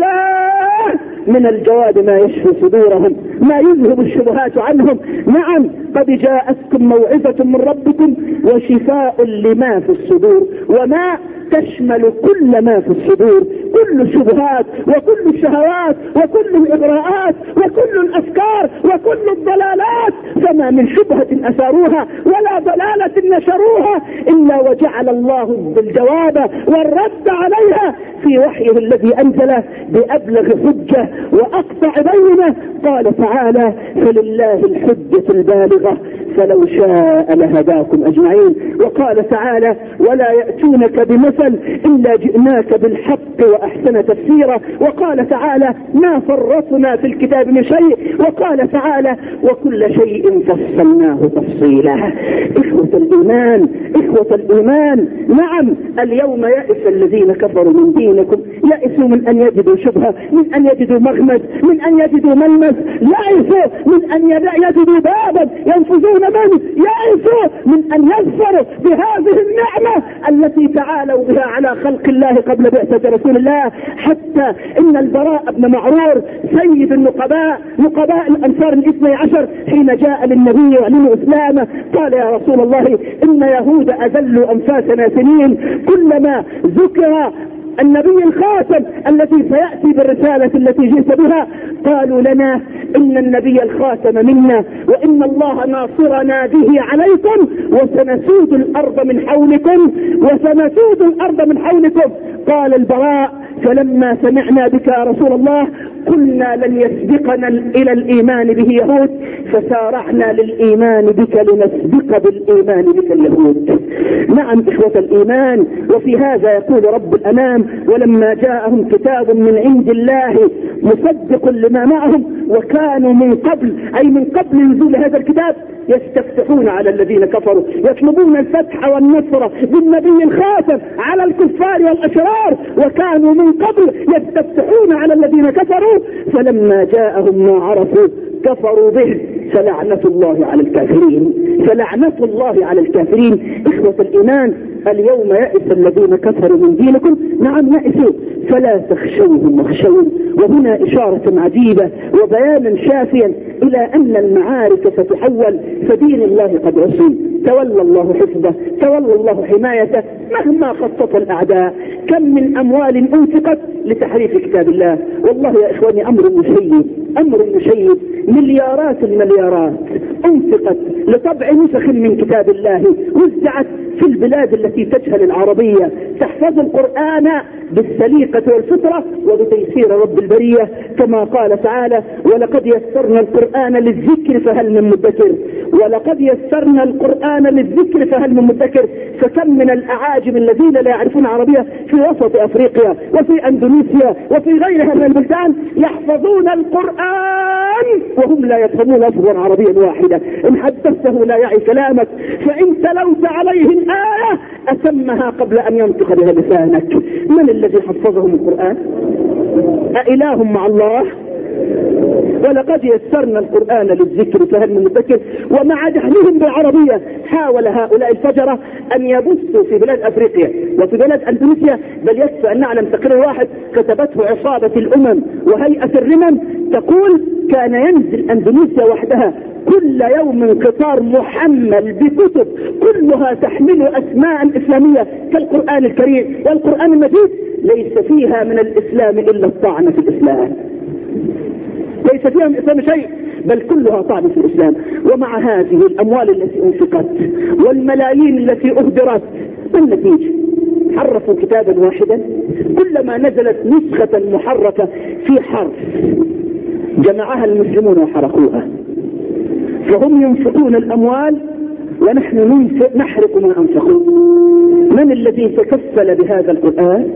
الله من الجواب ما يشفي صدورهم، ما يذهب الشبهات عنهم. نعم قد جاءتكم موعظة من ربكم وشفاء لما في الصدور، وما تشمل كل ما في الصدور، كل الشبهات وكل الشهوات وكل الإغراءات وكل الأفكار وكل الضلالات. فما من شبهة أثاروها ولا ضلالة نشروها إلا وجعل الله بالجواب والرد عليها في وحيه الذي أنزله بأبلغ حجة وأقطع بينه. قال تعالى: فلله الحجة البالغة فلو شاء لهداكم أجمعين. وقال تعالى: ولا يأتونك بمثل إلا جئناك بالحق وأحسن تفسيرا. وقال تعالى: ما فرطنا في الكتاب من شيء. وقال تعالى: وكل شيء فصلناه تفصيلا. إخوة الإيمان، إخوة الإيمان، نعم اليوم يئس الذين كفروا من دينكم، يئسوا من أن يجدوا شبهة، من أن يجدوا مغمز، من أن يجدوا ملمس، يئسوا من أن يجدوا بابا ينفذون منه، يئسوا من أن يظفروا بهذه النعمة التي تعالوا بها على خلق الله قبل بعثة رسول الله. حتى إن البراء بن معرور سيد النقباء، نقباء الأنصار 12، حين جاء للنبي يعلن إسلامه قال: يا رسول الله إن يهود أذلوا أنفاسنا سنين، كلما ذكر النبي الخاتم الذي سيأتي بالرسالة التي جئت بها قالوا لنا إن النبي الخاتم منا وإن الله ناصرنا به عليكم وسنسود الأرض من حولكم، وسنسود الأرض من حولكم. قال البراء: فلما سمعنا بك يا رسول الله قلنا لن يسبقنا إلى الإيمان به يهود، فسارعنا للإيمان بك لنسبق بالإيمان بك اليهود. نعم إخوة الإيمان، وفي هذا يقول رب الأنام: ولما جاءهم كتاب من عند الله مصدق لما معهم وكانوا من قبل، أي من قبل نزول هذا الكتاب، يستفتحون على الذين كفروا، يطلبون الفتح والنصر بالنبي الخاتم على الكفار والأشرار، وكانوا من قبل يستفتحون على الذين كفروا، فلما جاءهم ما عرفوا كفروا به، فلعنة الله على الكافرين، فلعنة الله على الكافرين. إخوة الإيمان، اليوم يئس الذين كفروا من دينكم. نعم يئسوا، فلا تخشوهم واخشون. وهنا إشارة عجيبة وبيانا شافيا إلى أن المعارك ستحول، فدين الله قد عصي، تولى الله حفظه، تولى الله حمايته مهما خطط الأعداء. كم من أموال أنفقت لتحريف كتاب الله، والله يا إخواني أمر مشيد، أمر مشيد. مليارات المليارات أنفقت لطبع نسخ من كتاب الله، وزعت في البلاد التي تجهل العربية، تحفظ القرآن بالسليقة والفطرة وبتيسير رب البرية، كما قال تعالى: ولقد يسرنا القرآن للذكر فهل من مدكر، ولقد يسرنا القرآن للذكر فهل من مدكر. فكم من الأعاجم الذين لا يعرفون عربية في وسط أفريقيا وفي أندونيسيا وفي غيرها من البلدان يحفظون القرآن وهم لا يفهمون لفظا عربيا واحدا، إن حدثته لا يعي كلامك، فإن تلوت عليه الآية أتمها قبل أن ينطق بها لسانك. من الذي حفظهم القرآن؟ أإله مع الله؟ ولقد يسرنا القرآن للذكر فهل من مدكر. ومع جهلهم بالعربية حاول هؤلاء الفجرة أن يبثوا في بلاد أفريقيا وفي بلاد أندونيسيا، بل يكفي أن نعلم تقرير واحد كتبته عصابة الأمم وهيئة الرمم تقول: كان ينزل أندونيسيا وحدها كل يوم قطار محمل بكتب كلها تحمل أسماء إسلامية كالقرآن الكريم والقرآن المجيد، ليس فيها من الإسلام إلا الطعن في الإسلام، ليس فيها من الإسلام شيء، بل كلها طعن في الإسلام. ومع هذه الأموال التي أنفقت والملايين التي أهدرت، ما النتيجة؟ حرفوا كتابا واحدا، كلما نزلت نسخة محركة في حرف جمعها المسلمون وحرقوها. فهم ينفقون الأموال ونحن نحرق ما أنفقوا. من الذي تكفل بهذا القرآن؟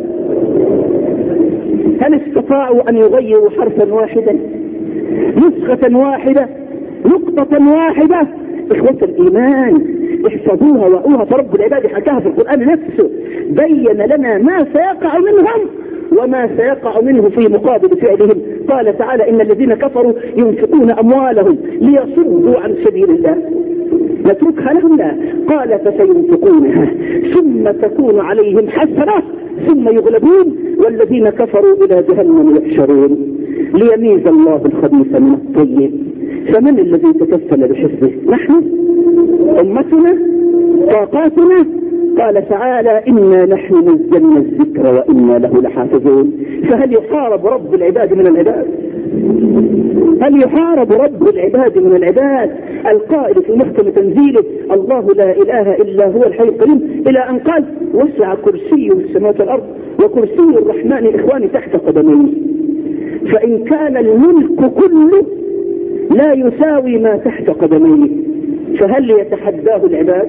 هل استطاعوا أن يغيروا حرفا واحدا، نسخة واحدة، نقطة واحدة؟ إخوة الإيمان احفظوها وأوها، فرب العباد حكاها في القرآن نفسه، بين لنا ما سيقع منهم وما سيقع منه في مقابل فعلهم. قال تعالى: إن الذين كفروا ينفقون أموالهم ليصدوا عن سبيل الله نتركها لهم؟ لا، قال: فسينفقونها ثم تكون عليهم حسرة ثم يغلبون والذين كفروا إلى جهنم يحشرون ليميز الله الخبيث من الطيب. فمن الذي تكفل بحفظه؟ نحن، أمتنا، طاقاتنا. قال تعالى: إنا نحن نزلنا الذكر وإنا له لحافظون. فهل يحارب رب العباد من العباد؟ هل يحارب رب العباد من العباد؟ القائل في محكم تنزيله: الله لا إله إلا هو الحي القيوم، إلى أن قال: وسع كرسيه السماوات والأرض وكرسي الرحمن إخواني تحت قدميه. فإن كان الملك كله لا يساوي ما تحت قدميه، فهل يتحداه العباد؟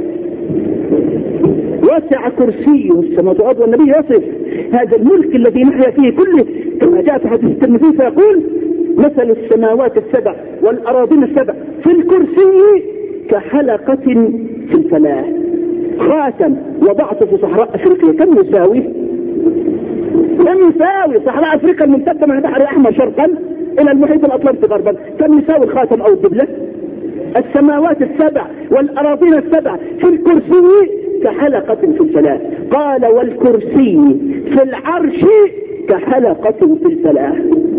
وسع كرسيه السماوات والأرض، والنبي يصف هذا الملك الذي نحيا فيه كله كما جاء في حديث الترمذي فيقول: مثل السماوات السبع والأراضين السبع في الكرسي كحلقة في الفلاة. خاتم وضعته في صحراء أفريقيا كم يساوي؟ كم يساوي صحراء أفريقيا الممتدة من البحر الأحمر شرقا إلى المحيط الأطلنطي غربا؟ كم يساوي الخاتم أو الدبلة؟ السماوات السبع والأراضين السبع في الكرسي كحلقة في الفلاة. قال: والكرسي في العرش كحلقة في الفلاة.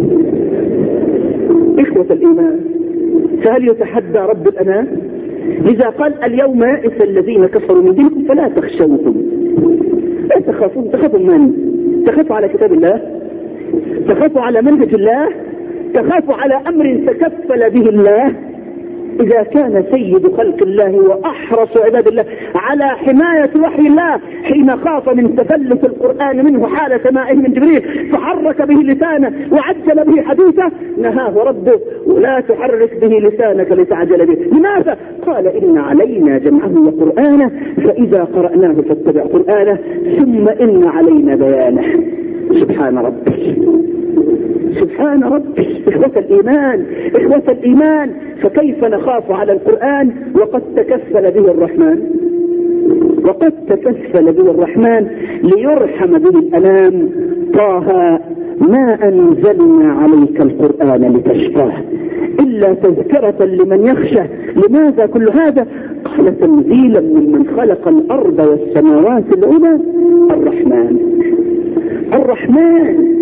إخوة الإيمان، فهل يتحدى رب الأنام؟ لذا قال: اليوم يئس الذين كفروا من دينكم فلا تخشوهم. لا تخافون. تخافوا من؟ تخافوا على كتاب الله؟ تخافوا على منهج الله؟ تخافوا على أمر تكفل به الله؟ إذا كان سيد خلق الله وأحرص عباد الله على حماية وحي الله حين خاف من تفلت القرآن منه حال سماعه من جبريل فحرك به لسانه وعجل به حديثه، نهاه ربه: ولا تحرك به لسانك لتعجل به. لماذا؟ قال: إن علينا جمعه وقرآنه فإذا قرأناه فاتبع قرآنه ثم إن علينا بيانه. سبحان ربك، سبحان ربك. إخوة الإيمان، إخوة الإيمان، فكيف نخاف على القرآن وقد تكفل به الرحمن؟ وقد تكفل به الرحمن ليرحم به الأنام. طه: ما أنزلنا عليك القرآن لتشقاه إلا تذكرة لمن يخشى. لماذا كل هذا؟ قال: تنزيلا ممن خلق الأرض والسماوات العلى الرحمن. الرحمن،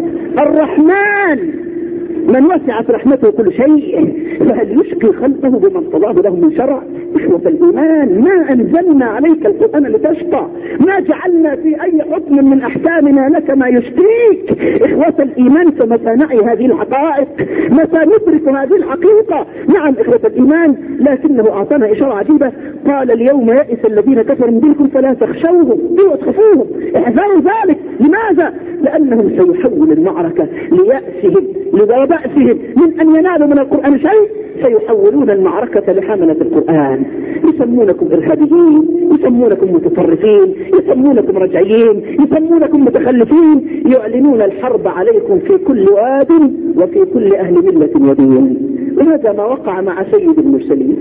الرحمن من وسعت رحمته كل شيء، فهل يشقي خلقه بما ارتضاه له من شرع؟ إخوة الإيمان، ما أنزلنا عليك القرآن لتشقى، ما جعلنا في أي حكم من أحكامنا لك ما يشقيك. إخوة الإيمان، فمتى نعي هذه الحقائق؟ متى ندرك هذه الحقيقة؟ نعم إخوة الإيمان، لكنه أعطانا إشارة عجيبة. قال: اليوم يئس الذين كفروا من دينكم فلا تخشوهم، اوعوا تخافوهم، احذروا ذلك. لماذا؟ لأنهم سيحول المعركة ليأسهم لبأسهم من أن ينالوا من القرآن شيء، سيحولون المعركة لحملة القرآن. يسمونكم إرهابيين، يسمونكم متطرفين، يسمونكم رجعيين، يسمونكم متخلفين، يعلنون الحرب عليكم في كل واد وفي كل أهل ملة ودين. وهذا ما وقع مع سيد المرسلين.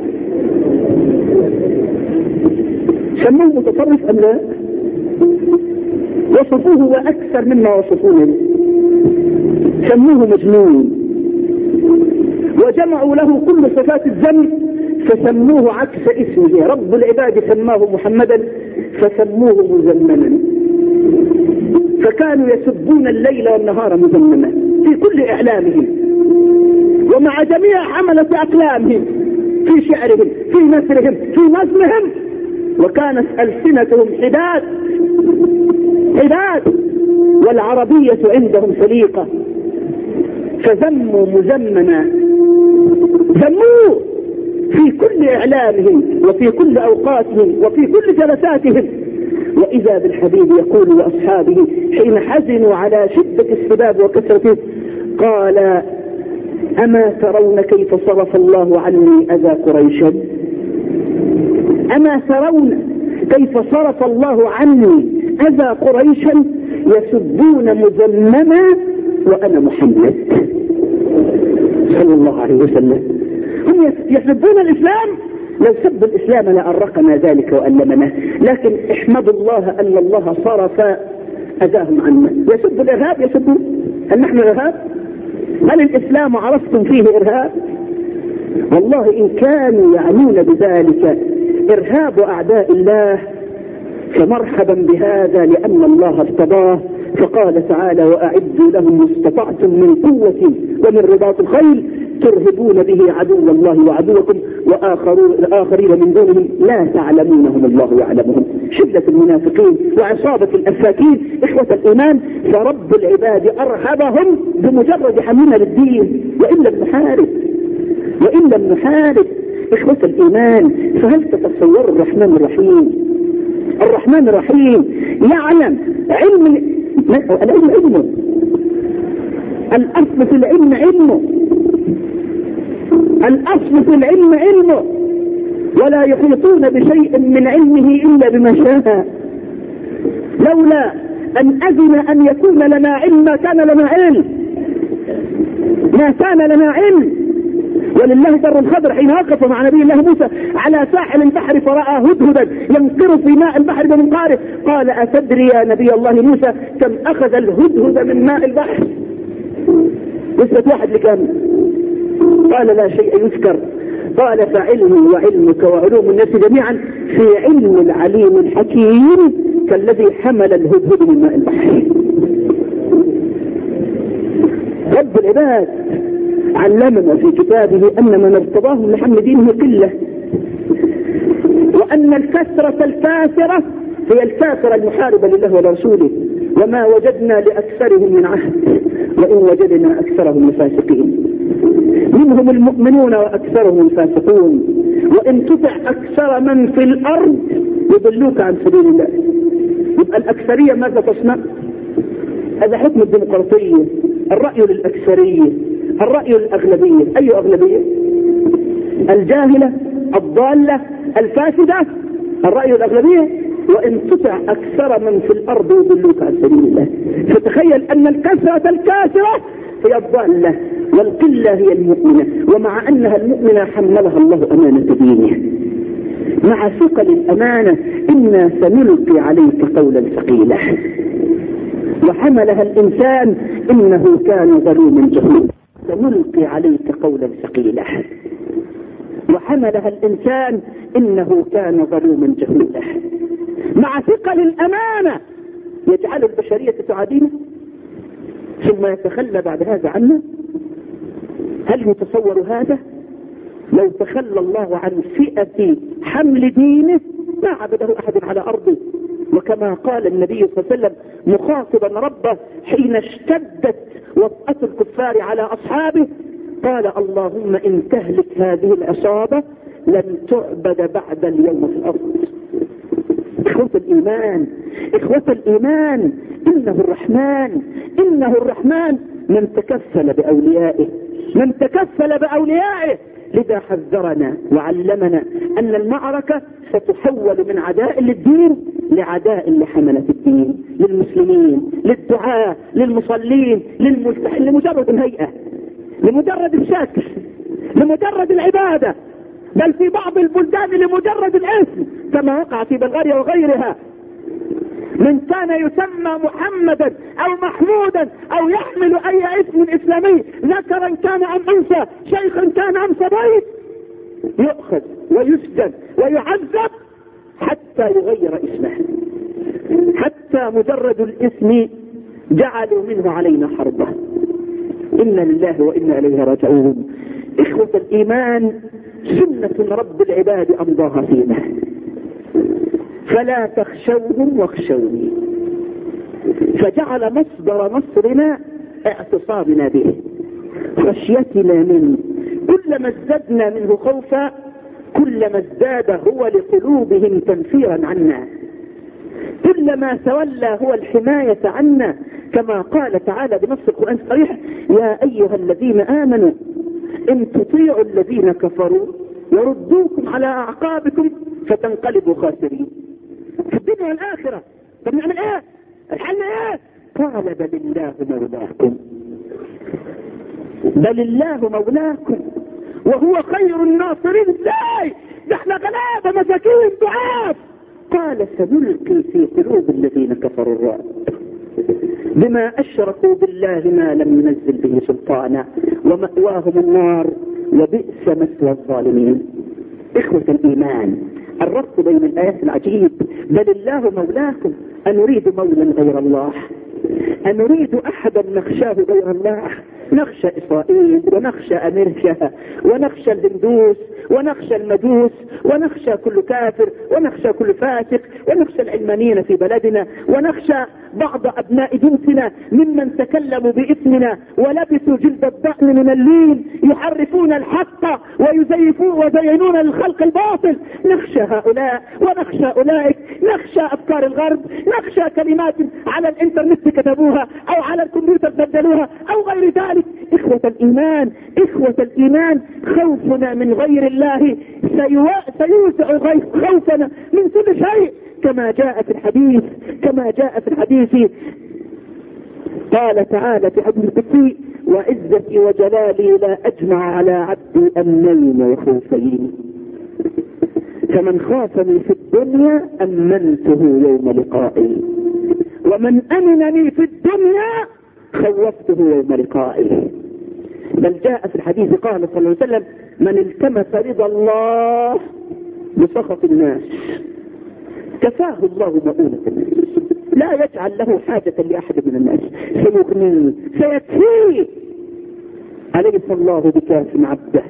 سموه متطرف أم لا؟ وصفوه وأكثر مما وصفوه. سموه مجنون وجمعوا له كل صفات الذنب فسموه عكس اسمه. رب العباد سماه محمدا فسموه مزمما، فكانوا يسبون الليل والنهار مزمما في كل إعلامهم ومع جميع حملة أقلامهم، في شعرهم، في نثرهم، في نظمهم، وكانت ألسنتهم حداد حداد والعربية عندهم سليقة، فذموا مزمنا، ذموه في كل إعلامهم وفي كل أوقاتهم وفي كل جلساتهم. وإذا بالحبيب يقول لأصحابه حين حزنوا على شدة السباب وكثرته: قال: أما ترون كيف صرف الله عني أذى قريشا؟ أما ترون كيف صرف الله عني أذى قريشا؟ يسبون مذمما وأنا محمد صلى الله عليه وسلم. هم يسبون الإسلام، لو سبوا الإسلام لأرقنا ذلك وألمنا، لكن احمدوا الله أن الله صرف أذاهم عنا. يسبوا الإرهاب، يسبون. هل نحن إرهاب؟ هل الإسلام عرفتم فيه إرهاب؟ والله إن كانوا يعنون بذلك إرهاب أعداء الله فمرحبا بهذا، لأن الله ارتضاه، فقال تعالى: وأعدوا لهم ما استطعتم من قوة ومن رباط الخيل ترهبون به عدو الله وعدوكم وآخرين من دونهم لا تعلمونهم الله يعلمهم. شدة المنافقين وعصابة الأفاكين إخوة الإيمان، فرب العباد أرهبهم بمجرد حملنا للدين، وإن لم نحارب إخوة الإيمان. فهل تتصور الرحمن الرحيم يعلم علمه، الأصل في العلم علمه، ولا يحيطون بشيء من علمه إلا بما شاء. لولا أن أذن أن يكون لنا علم ما كان لنا علم. ولله در الخضر حين وقف مع نبي الله موسى على ساحل البحر فرأى هدهدا ينقر في ماء البحر بمنقاره، قال: أتدري يا نبي الله موسى كم أخذ الهدهد من ماء البحر؟ نسبة واحد لكم؟ قال: لا شيء يذكر. قال: فعلمي وعلمك وعلوم الناس جميعا في علم العليم الحكيم كالذي حمل الهدهد من ماء البحر. رب العباد علمنا في كتابه أن من ارتضاهم لحمل دينه قلة، وأن الكثرة الكافرة هي الكافرة المحاربة لله ولرسوله، وما وجدنا لأكثرهم من عهد وإن وجدنا أكثرهم لفاسقين. منهم المؤمنون وأكثرهم الفاسقون، وإن تطع أكثر من في الأرض يضلوك عن سبيل الله. يبقى الأكثرية ماذا تصنع؟ هذا حكم الديمقراطية، الرأي للأكثرية، الرأي للأغلبية. أي أغلبية؟ الجاهلة الضالة الفاسدة، الرأي للأغلبية. وإن تطع أكثر من في الأرض يضلوك عن سبيل الله. فتخيل أن الكثرة الكافرة هي الضالة والقلة هي المؤمنة، ومع أنها المؤمنة حملها الله أمانة دينه. مع ثقل الأمانة إنا سنلقي عليك قولا ثقيلا. وحملها الإنسان إنه كان ظلوما جهولا. سنلقي عليك قولا ثقيلا. وحملها الإنسان إنه كان ظلوما جهولا. مع ثقل الأمانة يجعل البشرية تعادينا ثم يتخلى بعد هذا عنا. هل يتصور هذا؟ لو تخلى الله عن فئة حمل دينه ما عبده أحد على أرضه. وكما قال النبي صلى الله عليه وسلم مخاطبا ربه حين اشتدت وطأة الكفار على أصحابه، قال: اللهم إن تهلك هذه العصابة لن تعبد بعد اليوم في الأرض. إخوة الإيمان إنه الرحمن من تكفل بأوليائه. لذا حذرنا وعلمنا أن المعركة ستحول من عداء للدين لعداء لحملة الدين، للمسلمين، للدعاة، للمصلين، للملتحين، لمجرد الهيئة، لمجرد الشكل، لمجرد العبادة، بل في بعض البلدان لمجرد الاسم كما وقع في بلغاريا وغيرها. من كان يسمى محمدا أو محمودا أو يحمل أي اسم إسلامي، ذكرا كان أم أنثى، شيخا كان أم صبي، يؤخذ ويسجن ويعذب حتى يغير اسمه. حتى مجرد الاسم جعلوا منه علينا حربا. إنا لله وإنا إليه راجعون. إخوة الإيمان، سنة رب العباد أمضاها فينا، فلا تخشوهم واخشوني. فجعل مصدر نصرنا اعتصامنا به، خشيتنا منه. كلما ازددنا منه خوفا كلما ازداد هو لقلوبهم تنفيرا عنا، كلما تولى هو الحماية عنا، كما قال تعالى بنص القرآن الصريح: يا أيها الذين آمنوا ان تطيعوا الذين كفروا يردوكم على اعقابكم فتنقلبوا خاسرين في الدنيا والاخره. طب نعمل ايه؟ الحل ايه؟ قال بل الله مولاكم، بل الله مولاكم وهو خير الناصرين. ازاي؟ ده احنا غلابه مساكين ضعاف. قال سنلقي في قلوب الذين كفروا الرعب بما اشركوا بالله ما لم ينزل به سلطانا ومأواهم النار وبئس مثوى الظالمين. اخوة الايمان، الربط بين الايات العجيب. بل الله مولاكم، أنريد مولا غير الله؟ أنريد أحدا نخشاه غير الله؟ نخشى إسرائيل ونخشى أمريكا ونخشى الهندوس ونخشى المجوس ونخشى كل كافر ونخشى كل فاسق ونخشى العلمانيين في بلدنا ونخشى بعض أبناء جنسنا ممن تكلموا باسمنا ولبسوا جلد الضأن من الليل يحرفون الحق ويزينون للخلق الباطل. نخشى هؤلاء ونخشى أولئك، نخشى أفكار الغرب، نخشى كلمات على الإنترنت كتبوها أو على الكمبيوتر بدلوها أو غير ذلك. إخوة الإيمان، إخوة الإيمان، خوفنا من غير الله سيوسع خوفنا من كل شيء كما جاء في الحديث قال تعالى في حديث القدسي: وعزتي وجلالي لا أجمع على عبدي أمنين وخوفين، فمن خافني في الدنيا أمنته يوم لقائي، ومن أمنني في الدنيا خوفته يوم لقائه. بل جاء في الحديث قال صلى الله عليه وسلم: من التمس رضا الله بسخط الناس كفاه الله مؤونة الناس، لا يجعل له حاجة لأحد من الناس، سيغنيه سيكفيه. أليس الله بكاف عبده؟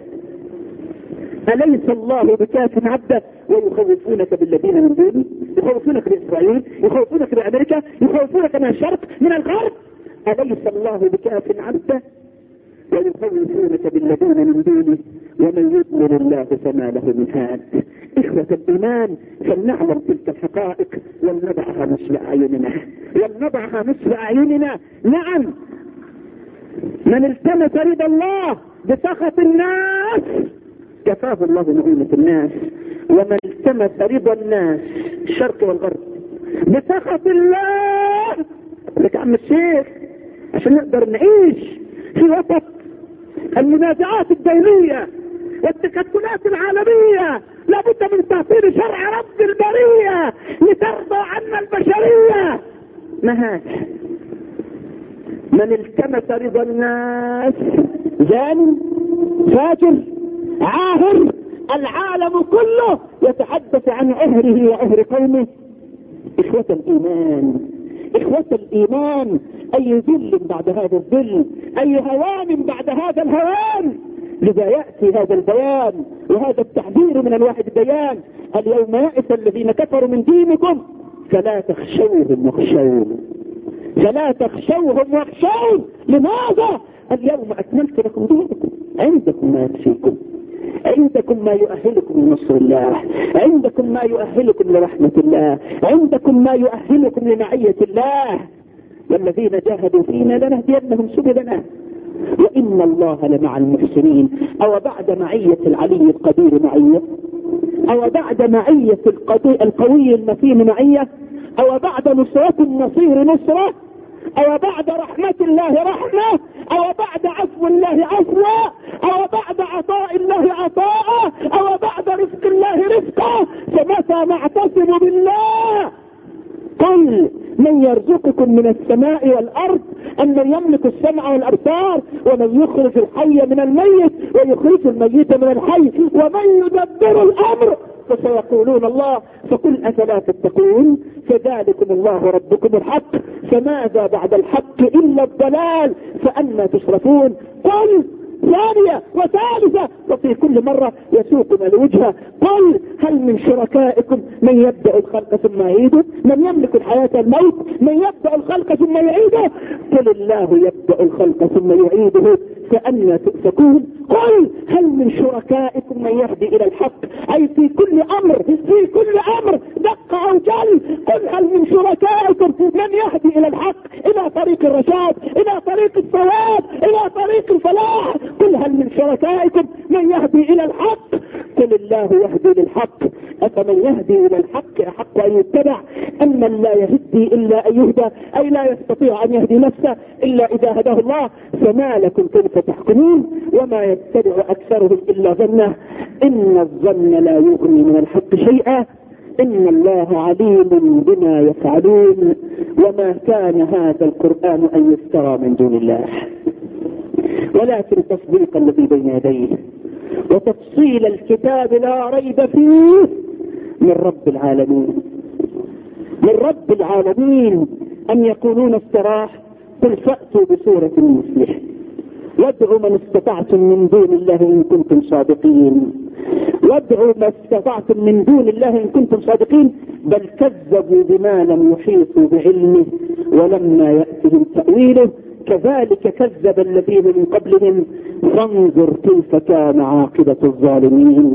أليس الله بكاف عبده؟ ويخوفونك بالذين من دونه، يخوفونك بإسرائيل، يخوفونك بأمريكا، يخوفونك من الشرق من الغرب. أليس الله بكاف عبده؟ ويخوفونك بالذين من دونه ومن يضلل الله فما له من هاد. إخوة الإيمان، فلنعلم تلك الحقائق ولنضعها نصب أعيننا. نعم، من التمس رضا الله بسخط الناس كفاه الله مؤونة الناس، ومن التمس رضا الناس الشرق والغرب بسخط الله. لك عم الشيخ، عشان نقدر نعيش في وسط المنازعات الدولية والتكتلات العالمية لابد من تعطيل شرع رب البرية لترضى عنا البشرية. ما هذا؟ من التمس رضا الناس زاني فاجر عاهر، العالم كله يتحدث عن عهره وعهر قومه. إخوة الإيمان، أي ذل بعد هذا الذل، أي هوان بعد هذا الهوان. لذا يأتي هذا البيان وهذا التحذير من الواحد الديان: اليوم يئس الذين كفروا من دينكم فلا تخشوهم واخشون. لماذا؟ اليوم أكملت لكم دينكم. عندكم ما يكفيكم، عندكم ما يؤهلكم لنصر الله، عندكم ما يؤهلكم لرحمة الله، عندكم ما يؤهلكم لمعية الله. والذين جاهدوا فينا لنهدينهم سبلنا وإن الله لمع المحسنين. أو بعد معية العلي القدير معية، أو بعد معية القوي المتين معية، أو بعد نصرة النصير نصرة، أو بعد رحمة الله رحمة، أو بعد عفو الله عفوا، أو بعد عطاء الله عطاء، أو بعد رزق الله رزقا. فمتى نعتصم بالله؟ قل من يرزقكم من السماء والأرض أمن يملك السمع والأبصار ومن يخرج الحي من الميت ويخرج الميت من الحي ومن يدبر الأمر. فسيقولون الله. فقل أفلا تتقون؟ فذلكم الله ربكم الحق، فماذا بعد الحق إلا الضلال، فأنا تصرفون؟ قل ثانية وثالثة وفي كل مرة يسوقنا الوجهة: قل هل من شركائكم من يبدأ الخلق ثم يعيده، من يملك الحياة الموت، من يبدأ الخلق ثم يعيده؟ قل الله يبدأ الخلق ثم يعيده فأنا تؤفكون. قل هل من شركائكم من يهدي إلى الحق، أي في كل أمر دق أو جل. قل هل من شركائكم من يهدي إلى الحق، إلى طريق الرشاد، إلى طريق الصواب، إلى طريق الفلاح. قل هل من شركائكم الحق أفمن يهدي إلى الحق أحق أن يتبع أم من لا يهدي إلا أن يهدى، أي لا يستطيع أن يهدي نفسه إلا إذا هداه الله. فما لكم كيف تحكمون وما يتبع أكثرهم إلا ظنه إن الظن لا يغني من الحق شيئا إن الله عليم بما يفعلون وما كان هذا القرآن أن يفترى من دون الله ولكن تصديق الذي بين يديه وتفصيل الكتاب لا ريب فيه من رب العالمين. من رب العالمين أن يقولون افتراه قل فأتوا بسورة مثله وادعوا من استطعتم من دون الله إن كنتم صادقين. وادعوا ما استطعتم من دون الله إن كنتم صادقين. بل كذبوا بما لم يحيطوا بعلمه ولما يأتهم تأويله كذلك كذب الذين من قبلهم فانظر كيف كان عاقبة الظالمين.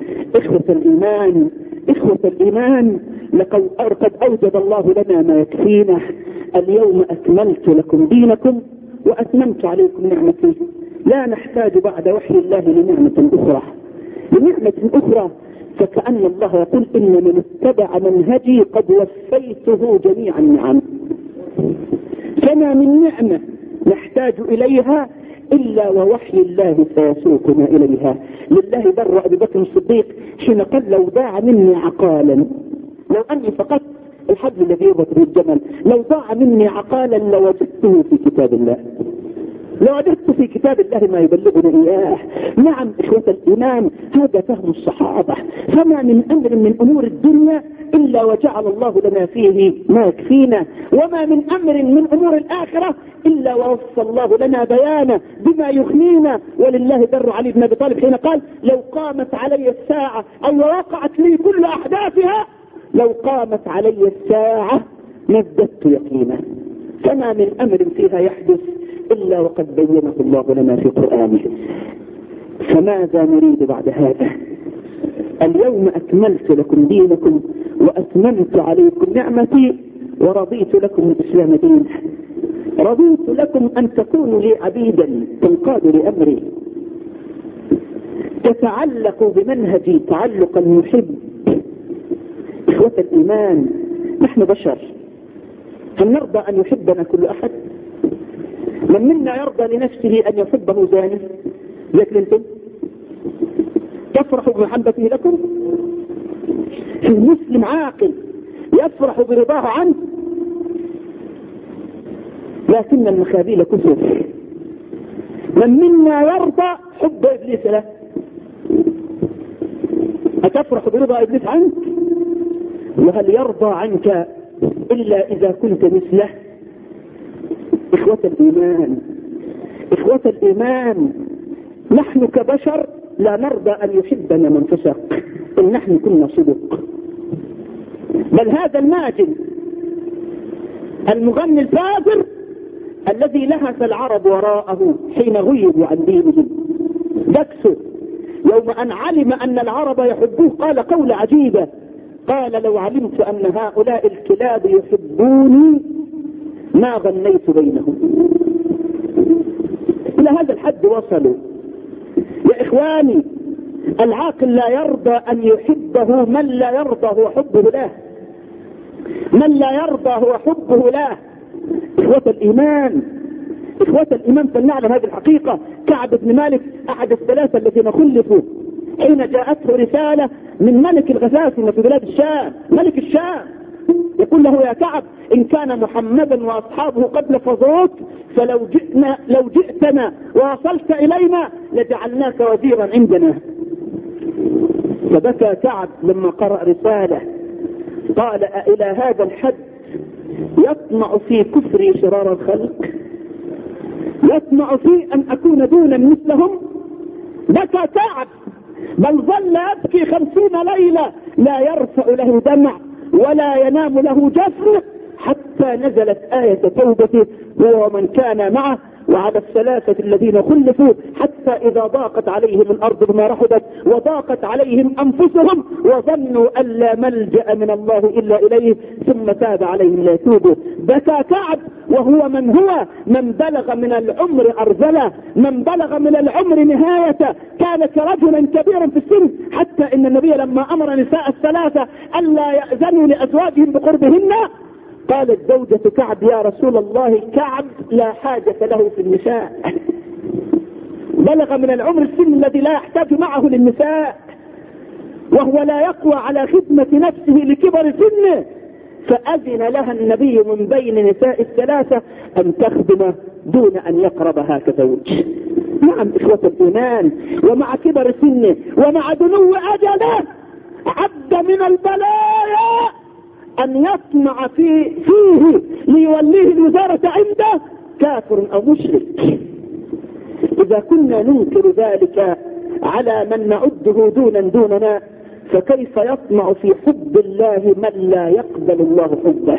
إخوة الإيمان لقد أوجد الله لنا ما يكفينا. اليوم أكملت لكم دينكم وأتممت عليكم نعمتي. لا نحتاج بعد وحي الله لنعمة أخرى فكأن الله يقول إن من اتبع منهجي قد وفيته جميع النعم. فما من نعمة نحتاج إليها إلا ووحي الله سيسوقنا إليها. لله بر أبي بكر الصديق حين قال لو ضاع مني عقالا، لو أني فقدت الحبل الذي يربط به الجمل، لو ضاع مني عقالا لوجدته في كتاب الله، لو وجدت في كتاب الله ما يبلغنا إياه. نعم إخوة الإيمان هذا فهم الصحابة. فما من أمر من أمور الدنيا إلا وجعل الله لنا فيه ما يكفينا، وما من أمر من أمور الآخرة إلا ووصى الله لنا بيانا بما يغنينا. ولله در علي بن أبي طالب حين قال لو قامت علي الساعة أو وقعت لي كل أحداثها لو قامت علي الساعة مددت يقينا. فما من أمر فيها يحدث إلا وقد بينه الله لنا في قرآنه. فماذا نريد بعد هذا؟ اليوم أكملت لكم دينكم وأتممت عليكم نعمتي ورضيت لكم الإسلام دينا. رضيت لكم أن تكونوا لي عبيدا تنقادوا لأمري تتعلقوا بمنهجي تعلقا محب. إخوة الإيمان نحن بشر، هل نرضى أن يحبنا كل أحد؟ من منا يرضى لنفسه أن يحبه زاني لكن أنتم تفرح بمحبته لكم؟ المسلم عاقل يفرح برضاه عنه، لكن المخابيل كفر. من منا يرضى حب إبليس له؟ أتفرح برضا إبليس عنك؟ وهل يرضى عنك إلا إذا كنت مثله؟ إخوة الإيمان نحن كبشر لا نرضى أن يحبنا من فسق إن نحن كنا صدق. بل هذا الماجن المغني الفاجر الذي لهث العرب وراءه حين غيبوا عن دينهم دكسو يوم أن علم أن العرب يحبوه قال قول عجيبة، قال لو علمت أن هؤلاء الكلاب يحبوني ما غنيت بينهم. إلى هذا الحد وصلوا. يا إخواني العاقل لا يرضى أن يحبه من لا يرضى هو حبه له، من لا يرضى هو حبه له. إخوة الإيمان فلنعلم هذه الحقيقة. كعب بن مالك أحد الثلاثة الذين خلفوا حين جاءته رسالة من ملك الغساسنة في بلاد الشام، ملك الشام، يقول له يا كعب إن كان محمدا وأصحابه قد لفظوك فلو جئتنا ووصلت إلينا لجعلناك وزيرا عندنا. فبكى كعب لما قرأ رسالة قال إلى هذا الحد يطمع في كفري شرار الخلق، يطمع في أن أكون دونا مثلهم. بكى كعب بل ظل يبكي 50 ليلة لا يرفع له دمع ولا ينام له جفن حتى نزلت آية توبته هو ومن كان معه وعلى الثلاثة الذين خلفوا حتى إذا ضاقت عليهم الأرض بما رحبت وضاقت عليهم أنفسهم وظنوا أن لا ملجأ من الله إلا إليه ثم تاب عليهم ليتوبوا. بكى كعب وهو من بلغ من العمر أرذلة، من بلغ من العمر نهاية، كان رجلا كبيرا في السن، حتى إن النبي لما أمر نساء الثلاثة ألا يأذنوا لأزواجهم بقربهن قالت زوجة كعب يا رسول الله كعب لا حاجة له في النساء، بلغ من العمر السن الذي لا يحتاج معه للنساء وهو لا يقوى على خدمة نفسه لكبر سنه، فأذن لها النبي من بين نساء الثلاثة أن تخدم دون أن يقربها كزوج. نعم إخوة الإيمان، ومع كبر سنه ومع دنو أجله عد من البلايا أن يطمع فيه ليوليه الوزارة عنده كافر أو مشرك. إذا كنا ننكر ذلك على من نعده دوننا، فكيف يطمع في حب الله من لا يقبل الله حبه؟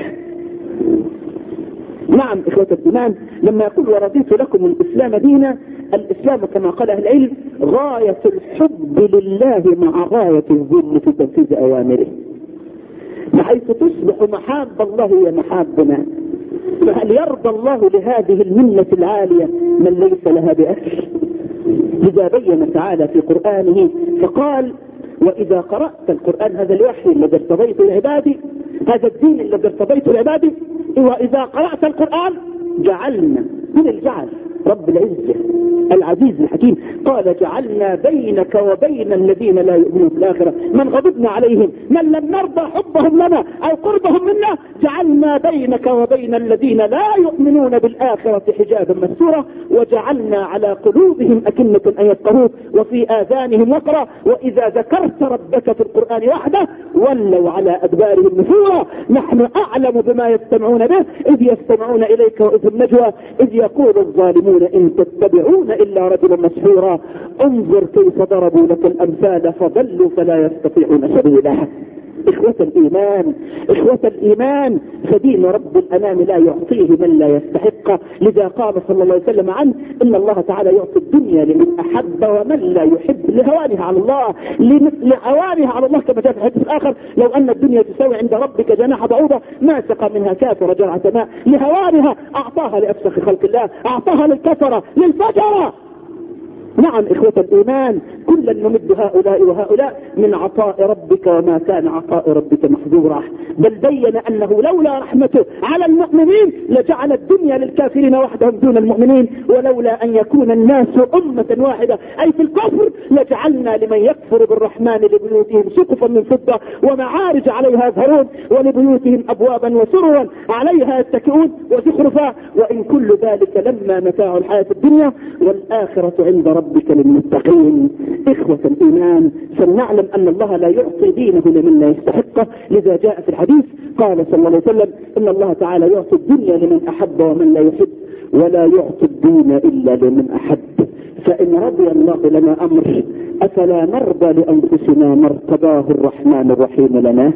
نعم إخوة الإيمان، لما يقول ورضيت لكم الإسلام دينا، الإسلام كما قال أهل العلم غاية الحب لله مع غاية الذل في تنفيذ أوامره، بحيث تصبح محاب الله هي محابنا. فهل يرضى الله لهذه المنة العالية من ليس لها بأثر؟ لذا بين تعالى في قرآنه فقال وإذا قرأت القرآن، هذا الوحي الذي ارتضيته لعبادي، هذا الدين الذي ارتضيته لعبادي، وإذا قرأت القرآن جعلنا من الجعل رب العزة العزيز الحكيم قال جعلنا بينك وبين الذين لا يؤمنون بالآخرة من غضبنا عليهم من لم نرضى حبهم لنا أو قربهم منا جعلنا بينك وبين الذين لا يؤمنون بالآخرة حجابا مستورا وجعلنا على قلوبهم أكنة أن يفقهوه وفي آذانهم وقرا وإذا ذكرت ربك في القرآن وحده ولوا على أدبارهم نفورا. نحن أعلم بما يستمعون به إذ يستمعون إليك وإذ النجوى إذ يقول الظالمون إن تتبعون إلا رجلا مسحورا انظر كيف ضربوا لك الأمثال فضلوا فلا يستطيعون سبيلا. إخوة الإيمان فدين رب الأنام لا يعطيه من لا يستحق. لذا قال صلى الله عليه وسلم عنه إن الله تعالى يعطي الدنيا لمن أحب ومن لا يحب لهوانها على الله، لهوانها على الله كما جاء في الحديث الآخر لو أن الدنيا تساوي عند ربك جناح بعوضة ما سقى منها كافر جرعة ماء. لهوانها أعطاها لأفسخ خلق الله، أعطاها للكفرة للفجرة. نعم إخوة الإيمان كلا نمد هؤلاء وهؤلاء من عطاء ربك وما كان عطاء ربك محظورا. بل بين أنه لولا رحمته على المؤمنين لجعل الدنيا للكافرين وحدهم دون المؤمنين ولولا أن يكون الناس أمة واحدة أي في الكفر لجعلنا لمن يكفر بالرحمن لبيوتهم سقفا من فضة ومعارج عليها يظهرون ولبيوتهم أبوابا وسررا عليها يتكئون وزخرفا وإن كل ذلك لما متاع الحياة الدنيا والآخرة عند ربك للمتقين. إخوة الإيمان فلنعلم أن الله لا يعطي دينه لمن لا يستحقه. لذا جاء في الحديث قال صلى الله عليه وسلم إن الله تعالى يعطي الدنيا لمن أحب ومن لا يحب ولا يعطي الدين إلا لمن أحب. فإن رضي الله لنا أمر أفلا نرضى لأنفسنا ما ارتضاه الرحمن الرحيم لنا.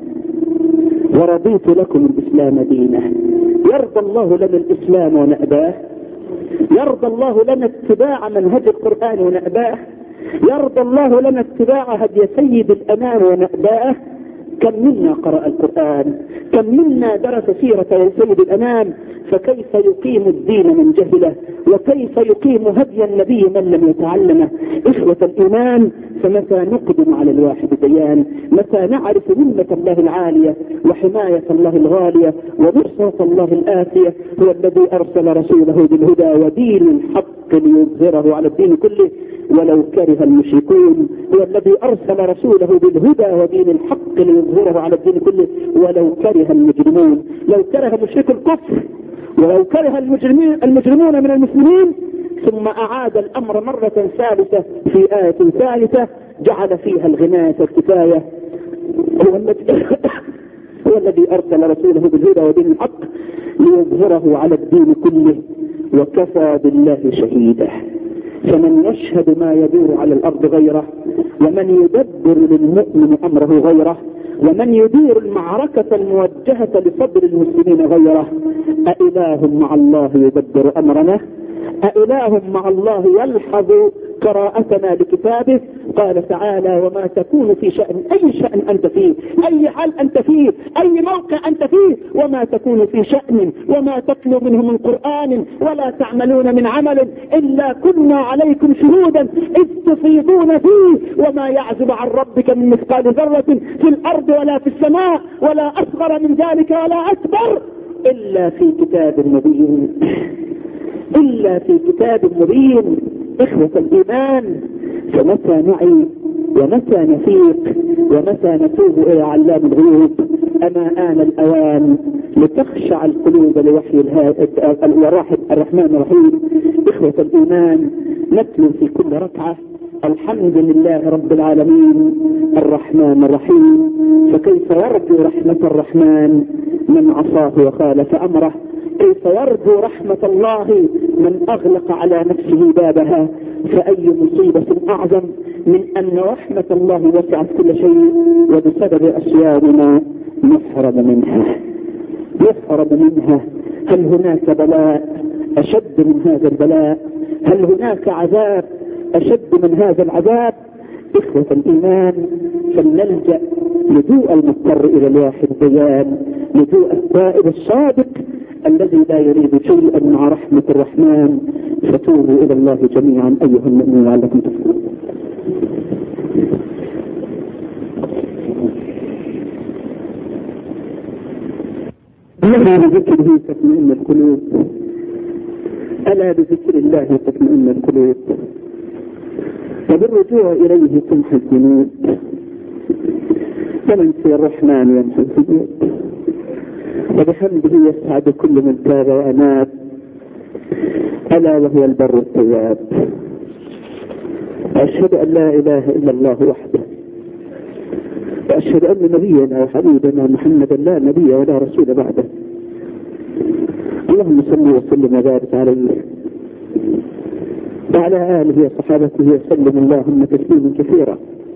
ورضيت لكم الإسلام دينا. يرضى الله لنا الإسلام ونأباه، يرضى الله لنا اتباع منهج القرآن ونأباه، يرضى الله لنا اتباع هدي سيد الأنام ونأباه. كم منا قرأ القرآن، كم منا درس سيرة سيد الأنام، فكيف يقيم الدين من جهله وكيف يقيم هدي النبي من لم يتعلمه. إخوة الإيمان فمتى نقدم على الواحد ديان، متى نعرف منة الله العالية وحماية الله الغالية ونصرة الله الآتية. هو الذي أرسل رسوله بالهدى ودين الحق ليظهره على الدين كله ولو كره المشركون. هو الذي أرسل رسوله بالهدى ودين الحق ليظهره على الدين كله ولو كره المجرمون. لو كره مشرك الكفر ولو كره المجرمون من المسلمين. ثم أعاد الأمر مرة ثالثة في آية ثالثة جعل فيها الغناية والكفاية. هو الذي أرسل رسوله بالهدى ودين الحق ليظهره على الدين كله وكفى بالله شهيدا. فمن يشهد ما يدور على الأرض غيره ومن يدبر للمؤمن أمره غيره ومن يدير المعركة الموجهة لصدر المسلمين غيره. أإله مع الله يدبر أمرنا أإله مع الله يلحظ قراءتنا لكتابه؟ قال تعالى: وما تكون في شأن، أي شأن أنت فيه، أي حال أنت فيه، أي موقع أنت فيه، وما تكون في شأن وما تتلو منه من قرآن ولا تعملون من عمل إلا كنا عليكم شهودا إذ تفيضون فيه وما يعزب عن ربك من مثقال ذرة في الأرض ولا في السماء ولا أصغر من ذلك ولا أكبر إلا في كتاب مبين. إلا في كتاب مبين. إخوة الإيمان، فمتى نعي ومتى نفيق ومتى نتوب إلى علام الغيوب؟ أما آن الأوان لتخشع القلوب لوحي الرحمن الرحيم. إخوة الإيمان، نتلو في كل ركعة: الحمد لله رب العالمين الرحمن الرحيم. فكيف يرجو رحمة الرحمن من عصاه وخالف أمره؟ كيف يرجو رحمة الله من أغلق على نفسه بابها؟ فأي مصيبة أعظم من أن رحمة الله وسعت كل شيء وبسبب أصيامنا نحرم منها. هل هناك بلاء أشد من هذا البلاء؟ هل هناك عذاب أشد من هذا العذاب؟ إخوة الإيمان، فلنلجأ لجوء المضطر إلى الواحد الديان، لجوء التائب الصادق الذي لا يريد شيئا مع رحمة الرحمن. فتوبوا إلى الله جميعا أيها المؤمنون لعلكم تفلحون. ألا بذكره تطمئن القلوب، ألا بذكر الله تطمئن القلوب، وبالرجوع إليه تمحى الذنوب، ومن في الرحمن يمحى الذنوب، وبحمده يسعد كل من تاب وأناب، ألا وهو البر التواب. أشهد أن لا إله إلا الله وحده، وأشهد أن نبينا وحبيبنا محمدا لا نبي ولا رسول بعده. اللهم صل وسلم وبارك عليه وعلى آله وصحابته وسلم اللهم تسليما كثيرا.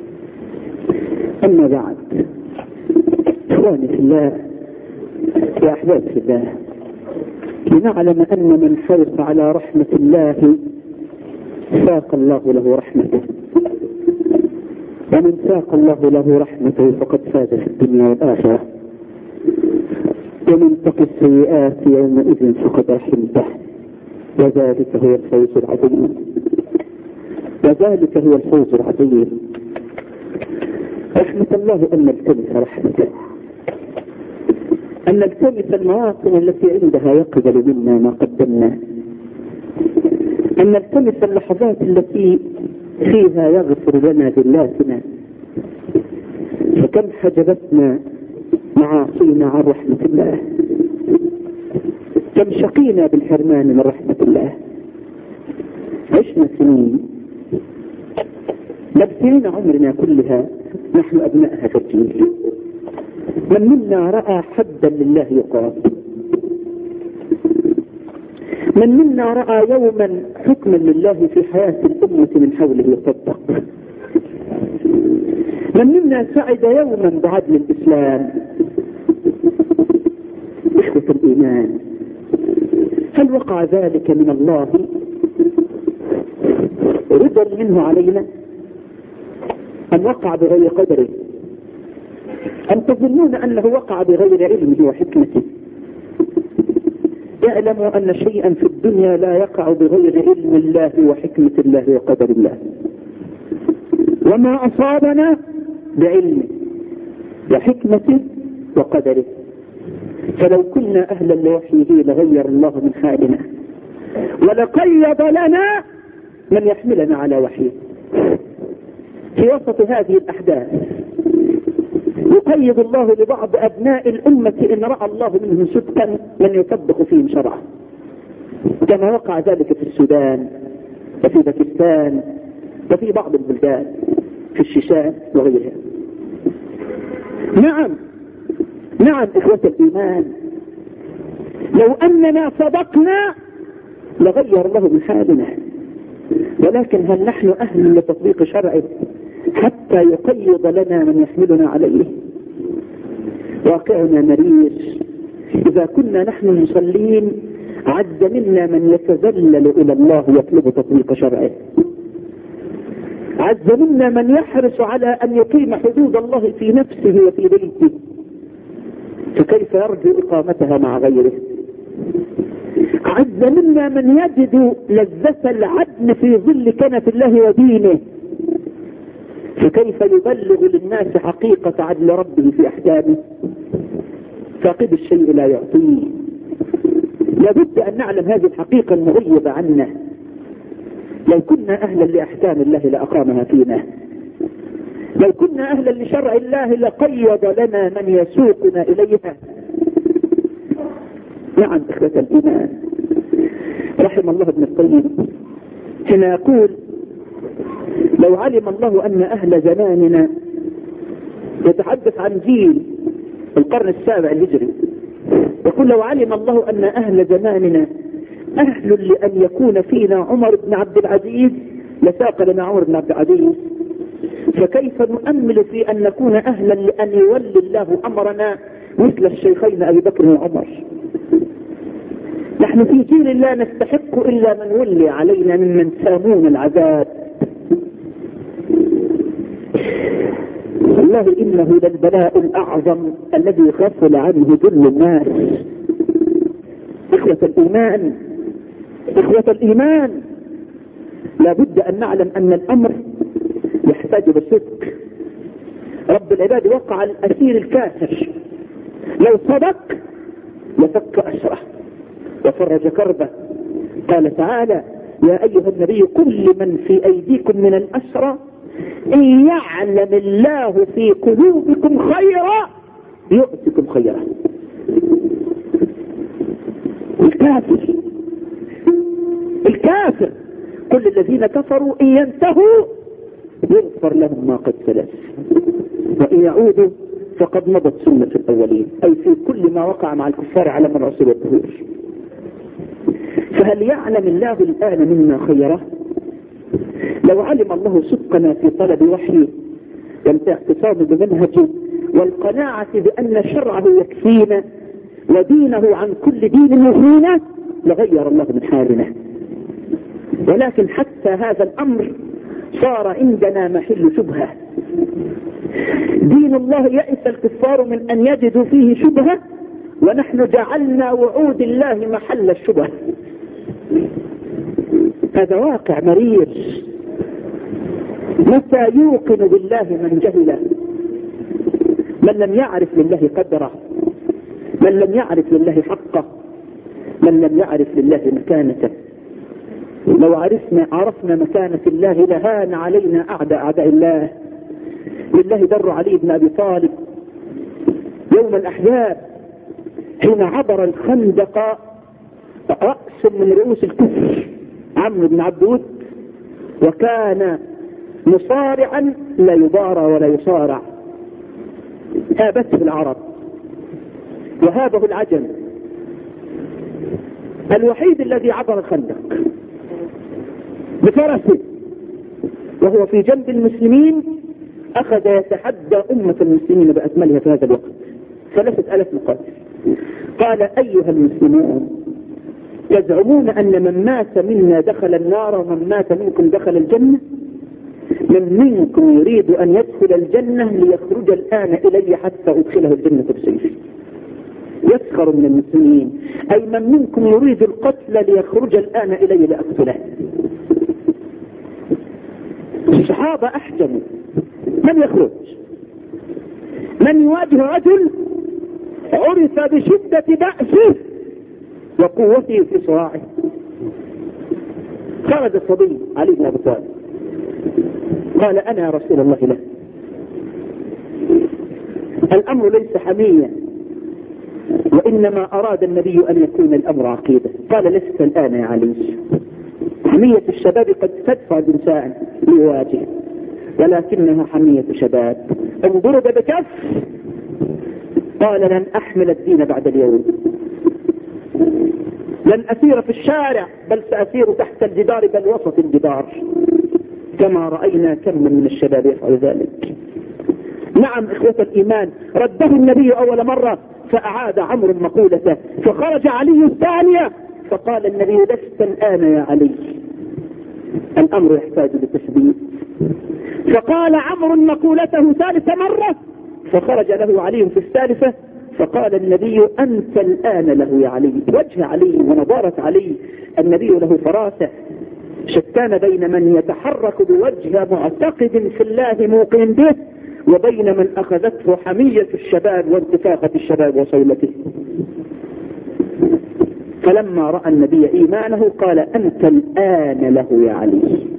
أما بعد، إخواني في الله وأحبابي في الله، لنعلم أن من حرص على رحمة الله ساق الله له رحمته، ومن ساق الله له رحمته فقد فاز في الدنيا والآخرة. ومن تقي السيئات يومئذ فقد رحمته، وذلك هو الفوز العظيم. رحمة الله أن نلتمس رحمته، أن نلتمس المواطن التي عندها يقبل منا ما قدمنا، أن نلتمس اللحظات التي فيها يغفر لنا ذلاتنا. فكم حجبتنا معاصينا عن رحمة الله، كم شقينا بالحرمان من رحمة الله. عشنا سنين لبسين عمرنا كلها نحن أبنائها في الجيل. من منا رأى حدا لله يقام، من منا رأى يوما حكما لله في حياة الأمة من حوله يصدق، من منا سعد يوما بعدل الإسلام. إخوة الإيمان، هل وقع ذلك من الله رضا منه علينا، أم وقع بغير قدره؟ أم تظنون أنه وقع بغير علمه وحكمته؟ يعلموا أن شيئا في الدنيا لا يقع بغير علم الله وحكمة الله وقدر الله. وما أصابنا بعلمه وحكمته وقدره. فلو كنا أهلا لوحيه لغير الله من حالنا، ولقيض لنا من يحملنا على وحيه. في وسط هذه الأحداث يقيض الله لبعض أبناء الأمة إن رأى الله منهم صدقا من يطبق فيهم شرعه، كما وقع ذلك في السودان وفي باكستان وفي بعض البلدان في الشيشان وغيرها. نعم إخوة الإيمان، لو أننا صدقنا لغير الله من حالنا، ولكن هل نحن أهل لتطبيق شرعه حتى يقيض لنا من يحملنا عليه؟ واقعنا مرير. إذا كنا نحن المصلين عز منا من يتذلل إلى الله يطلب تطبيق شرعه. عز منا من يحرص على أن يقيم حدود الله في نفسه وفي بيته، فكيف يرجو إقامتها مع غيره؟ عز منا من يجد لذة العدل في ظل كنف الله ودينه، فكيف يبلغ للناس حقيقة عدل ربه في أحكامه؟ فاقد الشيء لا يعطيه. لابد أن نعلم هذه الحقيقة المغيبة عنا. لو كنا أهلا لأحكام الله لأقامها فينا، لو كنا أهلا لشرع الله لقيض لنا من يسوقنا إليها. نعم إخوة الإيمان، رحم الله ابن القيم هنا يقول: لو علم الله أن أهل زماننا، يتحدث عن جيل القرن السابع الهجري، يقول: لو علم الله أن أهل زماننا أهل لأن يكون فينا عمر بن عبد العزيز لساق لنا عمر بن عبد العزيز، فكيف نؤمل في أن نكون أهلا لأن يولي الله أمرنا مثل الشيخين أبي بكر وعمر؟ نحن في جيل لا نستحق إلا من ولي علينا ممن سامون العذاب. والله إنه للبلاء الأعظم الذي غفل عنه كل الناس. إخوة الإيمان، إخوة الإيمان، لابد أن نعلم أن الأمر يحتاج بصدق. رب العباد وقع الأسير الكافر، لو صدق لفك أسره وفرج كربه. قال تعالى: يا أيها النبي قل لمن في أيديكم من الأسرى إن يعلم الله في قلوبكم خيرا يؤتكم خيرا. الكافر كل الذين كفروا إن ينتهوا يغفر لهم ما قد سلف، وإن يعودوا فقد مضت سنة الأولين، أي في كل ما وقع مع الكفار على مر العصور والدهور. فهل يعلم الله الآن منا خيرا؟ لو علم الله صدقنا في طلب وحيه والاعتصام بمنهجه والقناعة بأن شرعه يكفينا ودينه عن كل دين يغنينا لغير الله من حالنا. ولكن حتى هذا الأمر صار عندنا محل شبهة. دين الله يئس الكفار من أن يجدوا فيه شبهة، ونحن جعلنا وعود الله محل الشبهة. هذا واقع مرير. متى يوقن بالله من جهله؟ من لم يعرف لله قدره، من لم يعرف لله حقه، من لم يعرف لله مكانته. لو عرفنا مكانة الله لهان علينا أعداء الله. لله در علي بن أبي طالب يوم الأحزاب حين عبر الخندق رأس من رؤوس الكفر عمرو بن عبد ود، وكان مصارعا لا يبارى ولا يصارع. هابته العرب وهابه العجم. الوحيد الذي عبر الخندق بفرسه وهو في جنب المسلمين أخذ يتحدى أمة المسلمين بأكملها في هذا الوقت 3000 مقاتل. قال: أيها المسلمون، تزعمون أن من مات منا دخل النار ومن مات منكم دخل الجنة؟ من منكم يريد أن يدخل الجنة ليخرج الآن إلي حتى أدخله الجنة بسيفي. يسخر من المسلمين، أي من منكم يريد القتل ليخرج الآن إلي لأقتله. الصحابة أحجموا. من يخرج؟ من يواجه رجل عرف بشدة بأسه وقوته في صراعه؟ خرج الصبي علي بن أبي طالب قال: أنا يا رسول الله له. الأمر ليس حمية، وإنما أراد النبي أن يكون الأمر عقيدة. قال: لست الآن يا علي، حمية الشباب قد تدفع الإنسان ليواجه، ولكنها حمية شباب. انضرب بكف. قال: لن أحمل الدين بعد اليوم، لن أسير في الشارع، بل سأسير تحت الجدار، بل وسط الجدار، كما رأينا كم من الشباب يفعل ذلك. نعم إخوة الإيمان، رده النبي أول مرة فأعاد عمرو مقولته، فخرج علي الثانية فقال النبي لست الآن يا علي، الأمر يحتاج لتثبيت. فقال عمرو مقولته ثالث مرة، فخرج له علي في الثالثة، فقال النبي أنت الآن له يا علي. وجه علي ونظارة علي، النبي له فراسة شتان بين من يتحرك بوجه معتقد في الله موقن به، وبين من أخذته حمية الشباب وانتفاخة الشباب وصولته. فلما رأى النبي إيمانه قال أنت الآن له يا علي.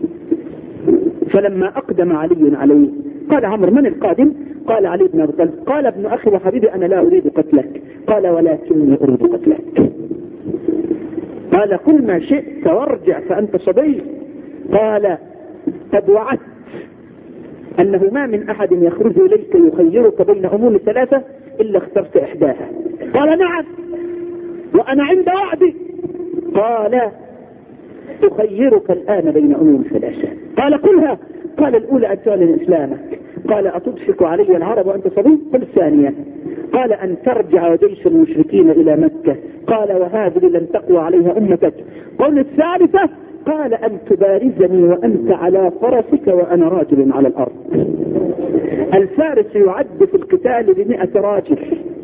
فلما أقدم علي عليه قال عمرو من القادم؟ قال علي بن أبي طالب. قال ابن أخي وحبيبي أنا لا أريد قتلك. قال ولكني أريد قتلك. قال قل ما شئت وارجع فأنت صبي. قال قد وعدت أنه ما من أحد يخرج إليك يخيرك بين أمور ثلاثة إلا اخترت إحداها. قال نعم وأنا عند وعدي. قال أخيرك الآن بين أمور ثلاثة. قال قلها. قال الأولى أن تعلن إسلامك. قال أتضحك علي العرب وأنت صبي؟ قل الثانية. قال أن ترجع جيش المشركين إلى مكة. قال وهذه لن تقوى عليها أمتك. قل الثالثة. قال أن تبارزني وأنت على فرسك وأنا راجل على الأرض. الفارس يعد في القتال ب100 راجل،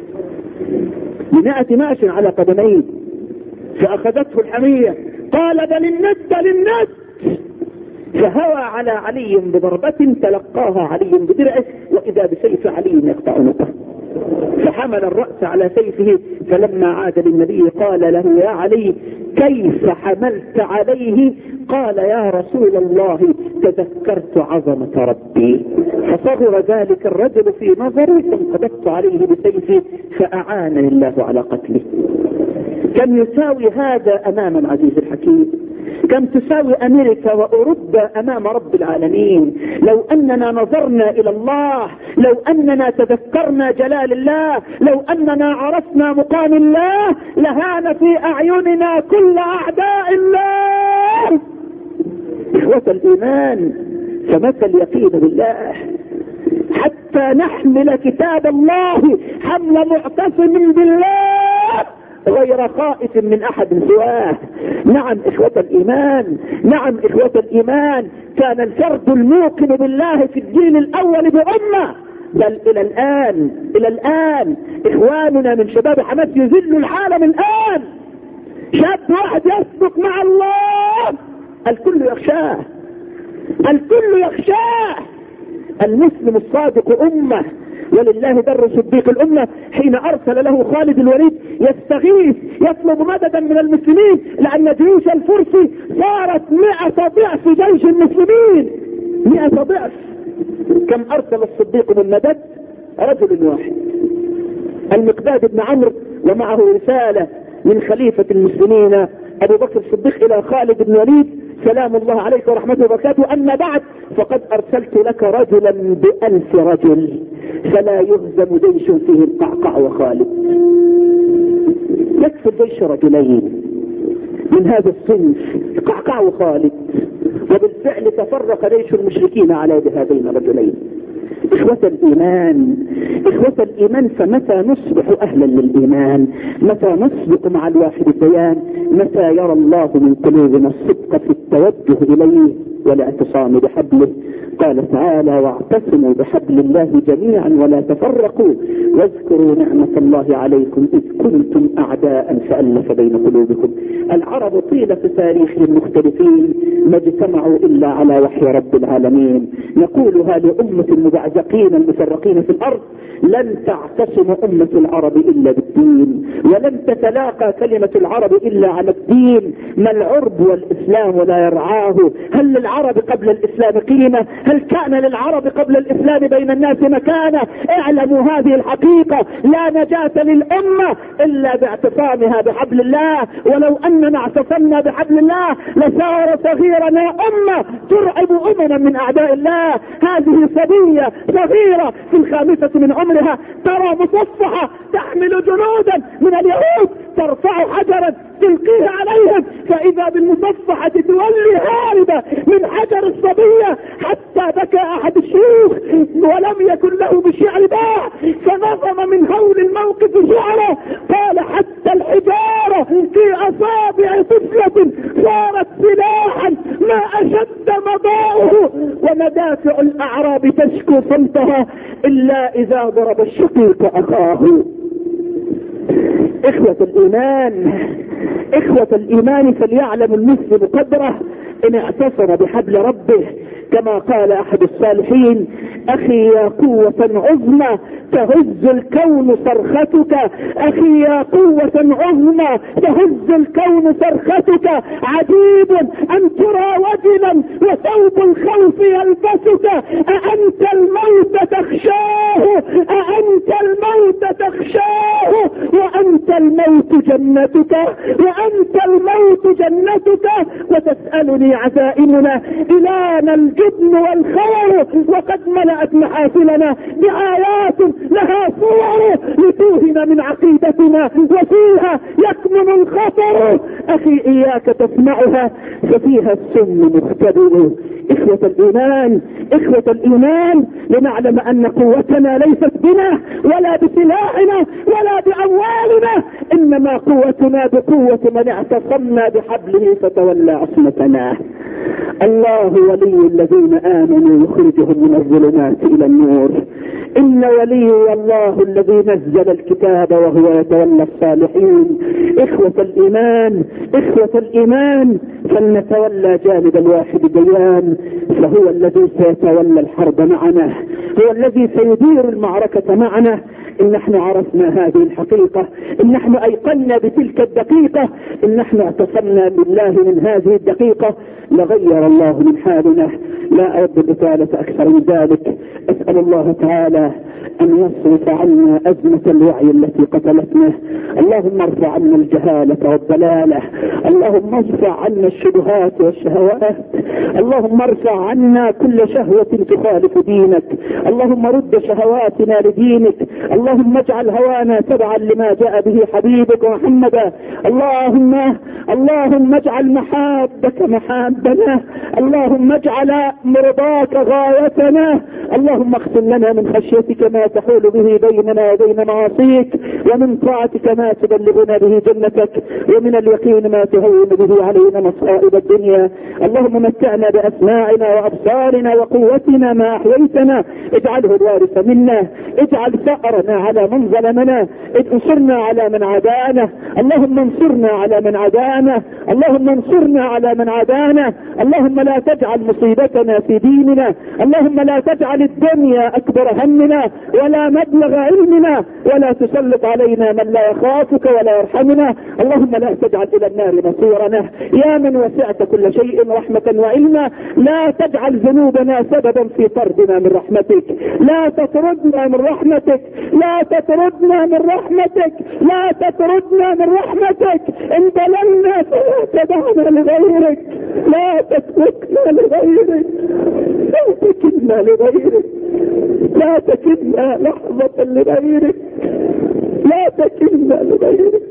ب100 ماش على قدمين، فأخذته الحمية. قال بل الند للند، فهوى على علي بضربة تلقاها علي بدرعه، وإذا بسيف علي يقطع عنقه، فحمل الرأس على سيفه. فلما عاد للنبي قال له يا علي كيف حملت عليه؟ قال يا رسول الله تذكرت عظمة ربي فصغر ذلك الرجل في نظري فانقبضت عليه بسيفي فأعانني الله على قتله. كم يساوي هذا أمام العزيز الحكيم؟ كم تساوي أمريكا وأوروبا أمام رب العالمين؟ لو أننا نظرنا إلى الله، لو أننا تذكرنا جلال الله، لو أننا عرفنا مقام الله، لهان في أعيننا كل أعداء الله. إخوة الإيمان، فمتى اليقين بالله حتى نحمل كتاب الله حمل معتصم بالله غير خائف من أحد سواه. نعم إخوة الإيمان، نعم إخوة الإيمان، كان الفرد الموقن بالله في الدين الأول بأمة، بل إلى الآن إخواننا من شباب حماس يذل العالم الآن. شاب واحد يسبق مع الله الكل يخشاه، الكل يخشاه. المسلم الصادق أمة، ولله در صديق الأمة حين أرسل له خالد الوليد يستغيث يطلب مددا من المسلمين، لأن جيوش الفرس صارت 100 ضعف جيش المسلمين، 100 ضعف. كم أرسل الصديق من مدد؟ رجل واحد، المقداد بن عمرو، ومعه رسالة من خليفة المسلمين أبو بكر الصديق إلى خالد بن الوليد سلام الله عليك ورحمته وبركاته، أما بعد فقد أرسلت لك رجلا ب1000 رجل فلا يهزم جيش فيه القعقاع وخالد. يكفي الجيش رجلين من هذا الصنف القعقاع وخالد، وبالفعل تفرق جيش المشركين على يد هذين الرجلين. إخوة الإيمان، إخوة الإيمان، فمتى نصبح أهلا للإيمان؟ متى نصدق مع الواحد الديان؟ متى يرى الله من قلوبنا الصدق في التوجه إليه والاعتصام بحبله؟ قال تعالى واعتصموا بحبل الله جميعا ولا تفرقوا واذكروا نعمة الله عليكم إذ كنتم أعداء فألف بين قلوبكم. العرب طيلة تاريخهم مختلفين ما اجتمعوا إلا على وحي رب العالمين. نقولها لأمة المبعزقين المفرقين في الأرض: لن تعتصم أمة العرب إلا بالدين، ولن تتلاقى كلمة العرب إلا على الدين. ما العرب والإسلام ولا يرعاه؟ هل للعرب قبل الإسلام قيمة؟ هل كان للعرب قبل الإسلام بين الناس مكانة؟ اعلموا هذه الحقيقة: لا نجاة للأمة إلا باعتصامها بحبل الله. ولو أننا اعتصمنا بحبل الله لصار صغيرنا أمة ترعب أمما من أعداء الله. هذه صبية صغيرة في 5 من عمرها ترى مصفحة تحمل جنودا من اليهود ترفع حجرا تلقيه عليهم، فإذا بالمصفحة تولي هاربة من حجر الصبية، حتى بكى أحد الشيوخ ولم يكن له بشعر باع، فنظم من هول الموقف شعره قال: حتى الحجارة في أصابع الأعراب تشكو صمتها إلا إذا ضرب الشقيق أخاه. إخوة الإيمان فليعلم المسلم قدره إن اعتصم بحبل ربه، كما قال أحد الصالحين: أخي يا قوة عظمى تهز الكون صرختك، أخي يا قوة عظمى تهز الكون صرختك، عجيب أن ترى وجلا وثوب الخوف يلبسك، أأنت الموت تخشاه، أأنت الموت تخشاه، وأنت الموت جنتك، وأنت الموت جنتك، وتسألني عزائمنا إلىنا الجبن والخور، وقد ملأت محافلنا بآيات لها صور لتوهن من عقيدتنا وفيها يكمن الخطر. أخي إياك تسمعها ففيها السم مختبئ. إخوة الإيمان لنعلم أن قوتنا ليست بنا ولا بسلاحنا ولا بأموالنا، إنما قوتنا بقوة من اعتصمنا بحبله فتولى عصمتنا. الله ولي الذين آمنوا يخرجهم من الظلمات إلى النور. إن ولي الله الذي نزل الكتاب وهو يتولى الصالحين. إخوة الإيمان فلنتولى جانب الواحد ديان، فهو الذي سيتولى الحرب معنا، هو الذي سيدير المعركة معنا. إن نحن عرفنا هذه الحقيقة، إن نحن أيقنا بتلك الدقيقة، إن نحن اعتصمنا بالله من هذه الدقيقة لغير الله من حالنا. لا أود الإطالة أكثر من ذلك. أسأل الله تعالى أن يصرف عنا أزمة الوعي التي قتلتنا. اللهم ارفع عنا الجهالة والضلالة، اللهم ارفع عنا الشبهات والشهوات، اللهم ارفع عنا كل شهوة تخالف دينك، اللهم رد شهواتنا لدينك، اللهم اجعل هوانا تبعا لما جاء به حبيبك محمدا. اللهم اجعل محابك محابنا، اللهم اجعل مرضاك غايتنا، اللهم اختم لنا من خشيتك ما تحول به بيننا وبين معاصيك، ومن طاعتك ما تبلغنا به جنتك، ومن اليقين ما تهون به علينا مصائب الدنيا. اللهم متعنا بأسماعنا وأبصارنا وقوتنا ما أحييتنا، اجعله الوارث منا، اجعل ثأرنا على من ظلمنا، انصرنا على من عادانا، اللهم انصرنا على من عادانا، اللهم انصرنا على من عادانا، اللهم لا تجعل مصيبتنا في ديننا، اللهم لا تجعل الدنيا أكبر همنا ولا مبلغ علمنا، ولا تسلط علينا من لا يخافك ولا يرحمنا، اللهم لا تجعل إلى النار مصيرنا. يا من وسعت كل شيء رحمة وعلما، لا تجعل ذنوبنا سببا في طردنا من رحمتك، لا تطردنا من رحمتك، لا تطردنا من رحمتك، لا تطردنا من رحمتك. ان ضللنا فلا تدعنا لغيرك، لا تتركنا لغيرك، لا تكلنا لغيرك، لا تكلنا لحظة لغيرك، لا تكلنا لغيرك.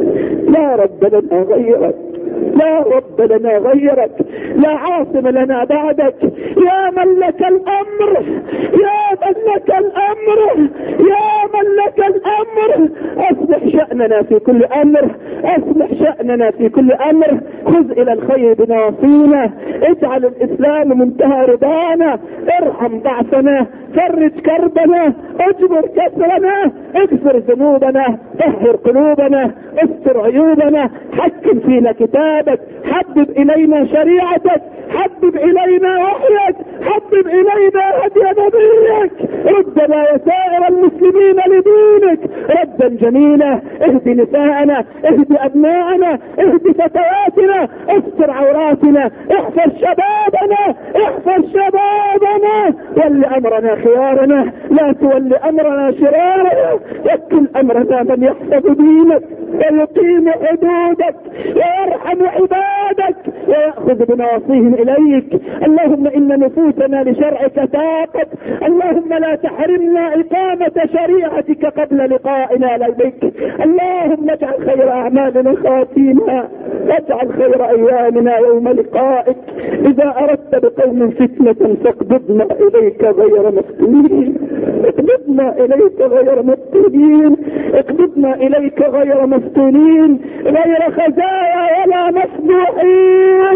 لا رب لنا غيرك، لا رب لنا غيرك، لا عاصم لنا بعدك. يا من لك الأمر، يا من لك الأمر، يا من لك الأمر. أصلح شأننا في كل أمر، أصلح شأننا في كل أمر. خذ إلى الخير بنواصينا، اجعل الإسلام منتهى رضانا، ارحم ضعفنا، فرج كربنا، اجبر كسرنا، اغفر ذنوبنا، طهر قلوبنا، استر عيوبنا، حكم فينا كتابك، حبب إلينا شريعتك، حبب إلينا وحيك، حبب إلينا هدي نبيك. ردنا يا سائر المسلمين لدينك ردا جميلا. اهدي نساءنا، اهدي أبناءنا، اهدي فتياتنا، استر عوراتنا، احفظ شبابنا، احفظ شبابنا. ول أمرنا خيارنا، لا تول أمرنا شرارنا. وكل أمرنا من يحفظ دينك ويقيم حدودك ويرحم عبادك ويأخذ بنواصيهم إليك. اللهم إن نفوسنا لشرعك تاقت، اللهم لا تحرمنا إقامة شريعتك قبل لقائنا بك. اللهم اجعل خير أعمالنا خواتيمها، واجعل خير أيامنا يوم لقائك. إذا أردت بقوم فتنة فاقبضنا إليك غير مفتونين، اقبضنا إليك غير مفتونين، اقبضنا إليك غير مفتونين، غير خزايا ولا مفضوحين.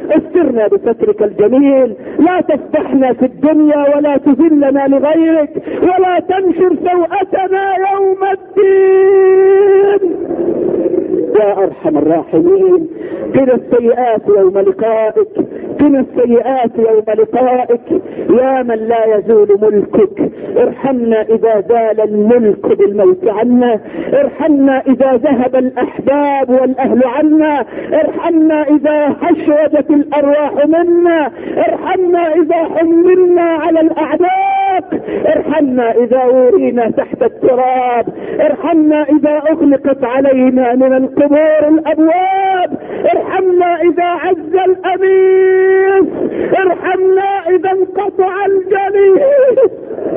استرنا بسترك الجميل، لا تفضحنا في الدنيا ولا تذلنا لغيرك، ولا تنشر سوءتنا يوم الدين يا ارحم الراحمين. قنا السيئات يوم لقائك، قنا السيئات يوم لقائك يا من لا يزول ملكك. ارحمنا اذا زال الملك بالموت عنا، ارحمنا اذا ذهب الاحباب والاهل عنا، ارحمنا اذا حشرجت الارواح منا، ارحمنا اذا حملنا على الاعداء، ارحمنا اذا ورينا تحت التراب، ارحمنا اذا اغلقت علينا من القبور الابواب، ارحمنا اذا عز الامير، ارحمنا اذا انقطع الجليس،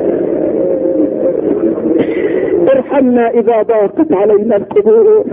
ارحمنا اذا ضاقت علينا القبور،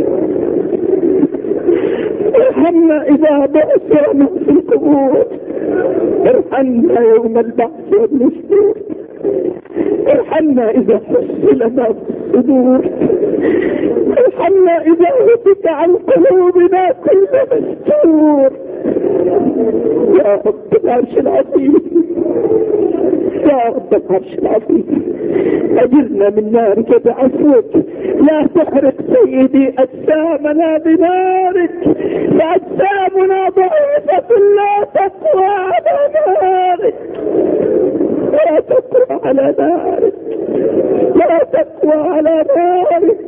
ارحمنا اذا بعثنا في القبور، ارحمنا يوم البعث والنشور، ارحمنا اذا حصل ما في الصدور، ارحمنا اذا هتك عن قلوبنا كل مستور يا رب العرش العظيم، يا رب العرش العظيم اجرنا من نارك بعفوك، لا تحرق سيدي اجسامنا بنارك، فاجسامنا ضعيفة لا تقوى على نارك، لا تقوى على نارك، لا تقوى على نارك.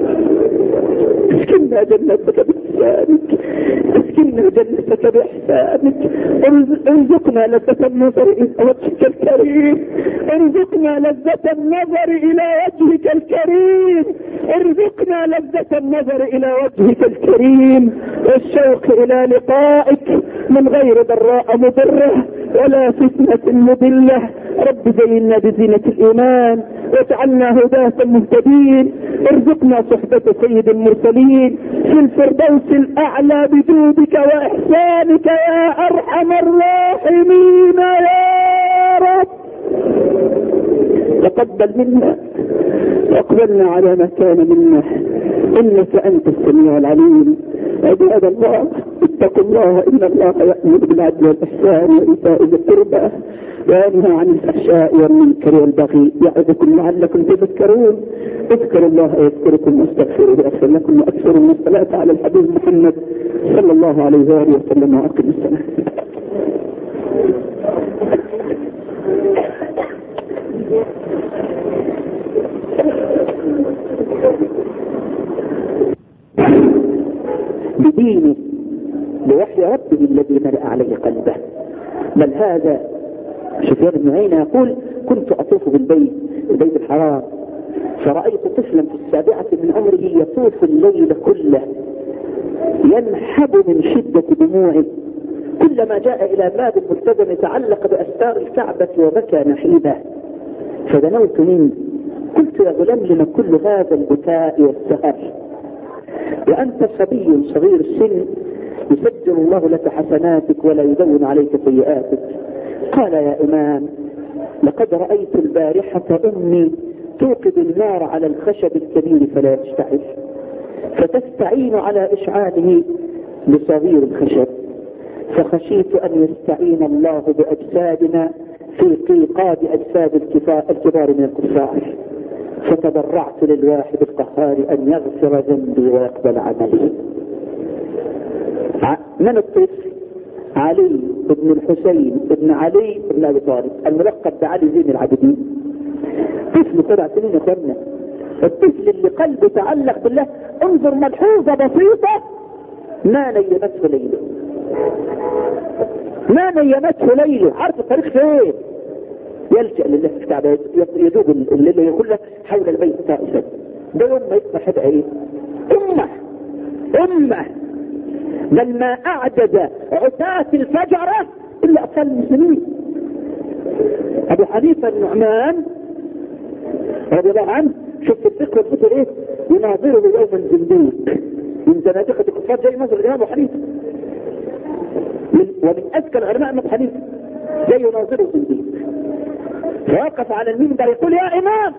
اسكننا جنتك بإحسانك، اسكننا جنتك بإحسانك، ارزقنا لذة النظر إلى وجهك الكريم، ارزقنا لذة النظر إلى وجهك الكريم، ارزقنا لذة النظر إلى وجهك الكريم والشوق إلى لقائك من غير ضراء مضرة ولا فتنة مضلة. رب زينا بزينة الإيمان واجعلنا هداة مهتدين، ارزقنا صحبة سيد المرسلين في الفردوس الأعلى بجودك وإحسانك يا أرحم الراحمين يا رب. تقبل منا واقبلنا على ما كان منا، إنك أنت السميع العليم. عباد الله اتقوا الله، إن الله يأمر بالعدل والإحسان وإيتاء ذي القربى وينهى عن الفحشاء والمنكر والبغي يعظكم لعلكم تذكرون. اذكروا الله يذكركم واستغفروه يغفر لكم، واكثروا من الصلاة على الحبيب محمد صلى الله عليه وآله وسلم، وأقم الصلاة. بدينه بوحي ربه الذي ملأ عليه قلبه. بل هذا سفيان بن عيينة يقول: كنت أطوف بالبيت الحرام فرأيت طفلا في 7 من عمره يطوف الليل كله ينحب من شدة دموعه، كلما جاء إلى باب الملتزم تعلق بأستار الكعبة وبكى نحيبا. فدنوت منه قلت: يا غلام لما كل هذا البكاء والسهر وأنت صبي صغير السن يسجل الله لك حسناتك ولا يدون عليك سيئاتك؟ قال: يا إمام، لقد رأيت البارحة أمي توقد النار على الخشب الكبير فلا يشتعل، فتستعين على إشعاله بصغير الخشب، فخشيت أن يستعين الله بأجسادنا في قيقاد أجساد الكبار من الكفار، فتضرعت للواحد القهار أن يغفر ذنبي ويقبل عملي. من الطفل؟ علي بن الحسين بن علي بن أبي طالب الملقب بعلي زين العابدين. طفل 7 سنين يا اخوانا، الطفل اللي قلبه تعلق بالله. انظر ملحوظة بسيطة: ما نيمته ليله، ما نيمته ليله. عارف الطريق فين؟ يلجأ لله في الكعبة، يدوب الليل كله حول البيت طائفا. ده يوم ما يصبح هذا ايه؟ أمة بل ما أعجز عتاة الفجرة إلا أطفال المسلمين. أبو حنيفة النعمان رضي الله عنه، شفت الفقه والفتر ايه؟ يناظره يوما زنديق من زنادقة الكفار، جاي مصر الإمام أبو حنيفة ومن أذكى العلماء أبو حنيفة، جاي يناظره زنديق، فوقف على المنبر يقول: يا إمام،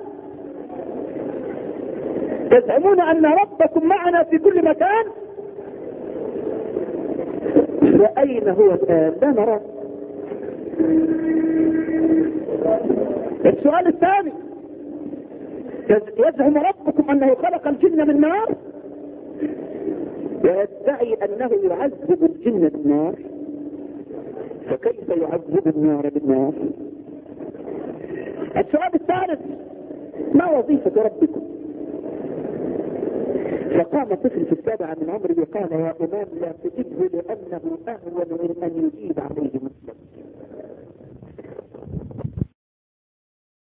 تزعمون أن ربكم معنا في كل مكان؟ فأين هو الآن؟ لا نرى. السؤال الثاني: يزعم ربكم أنه خلق الجن من نار ويدعي أنه يعذب الجن بالنار، فكيف يعذب النار بالنار؟ السؤال الثالث: ما وظيفة ربكم؟ فقام طفل في 7 من عمره قال: يا إمام لا تجبه لأنه أهون من أن يجيب عليه مسلم.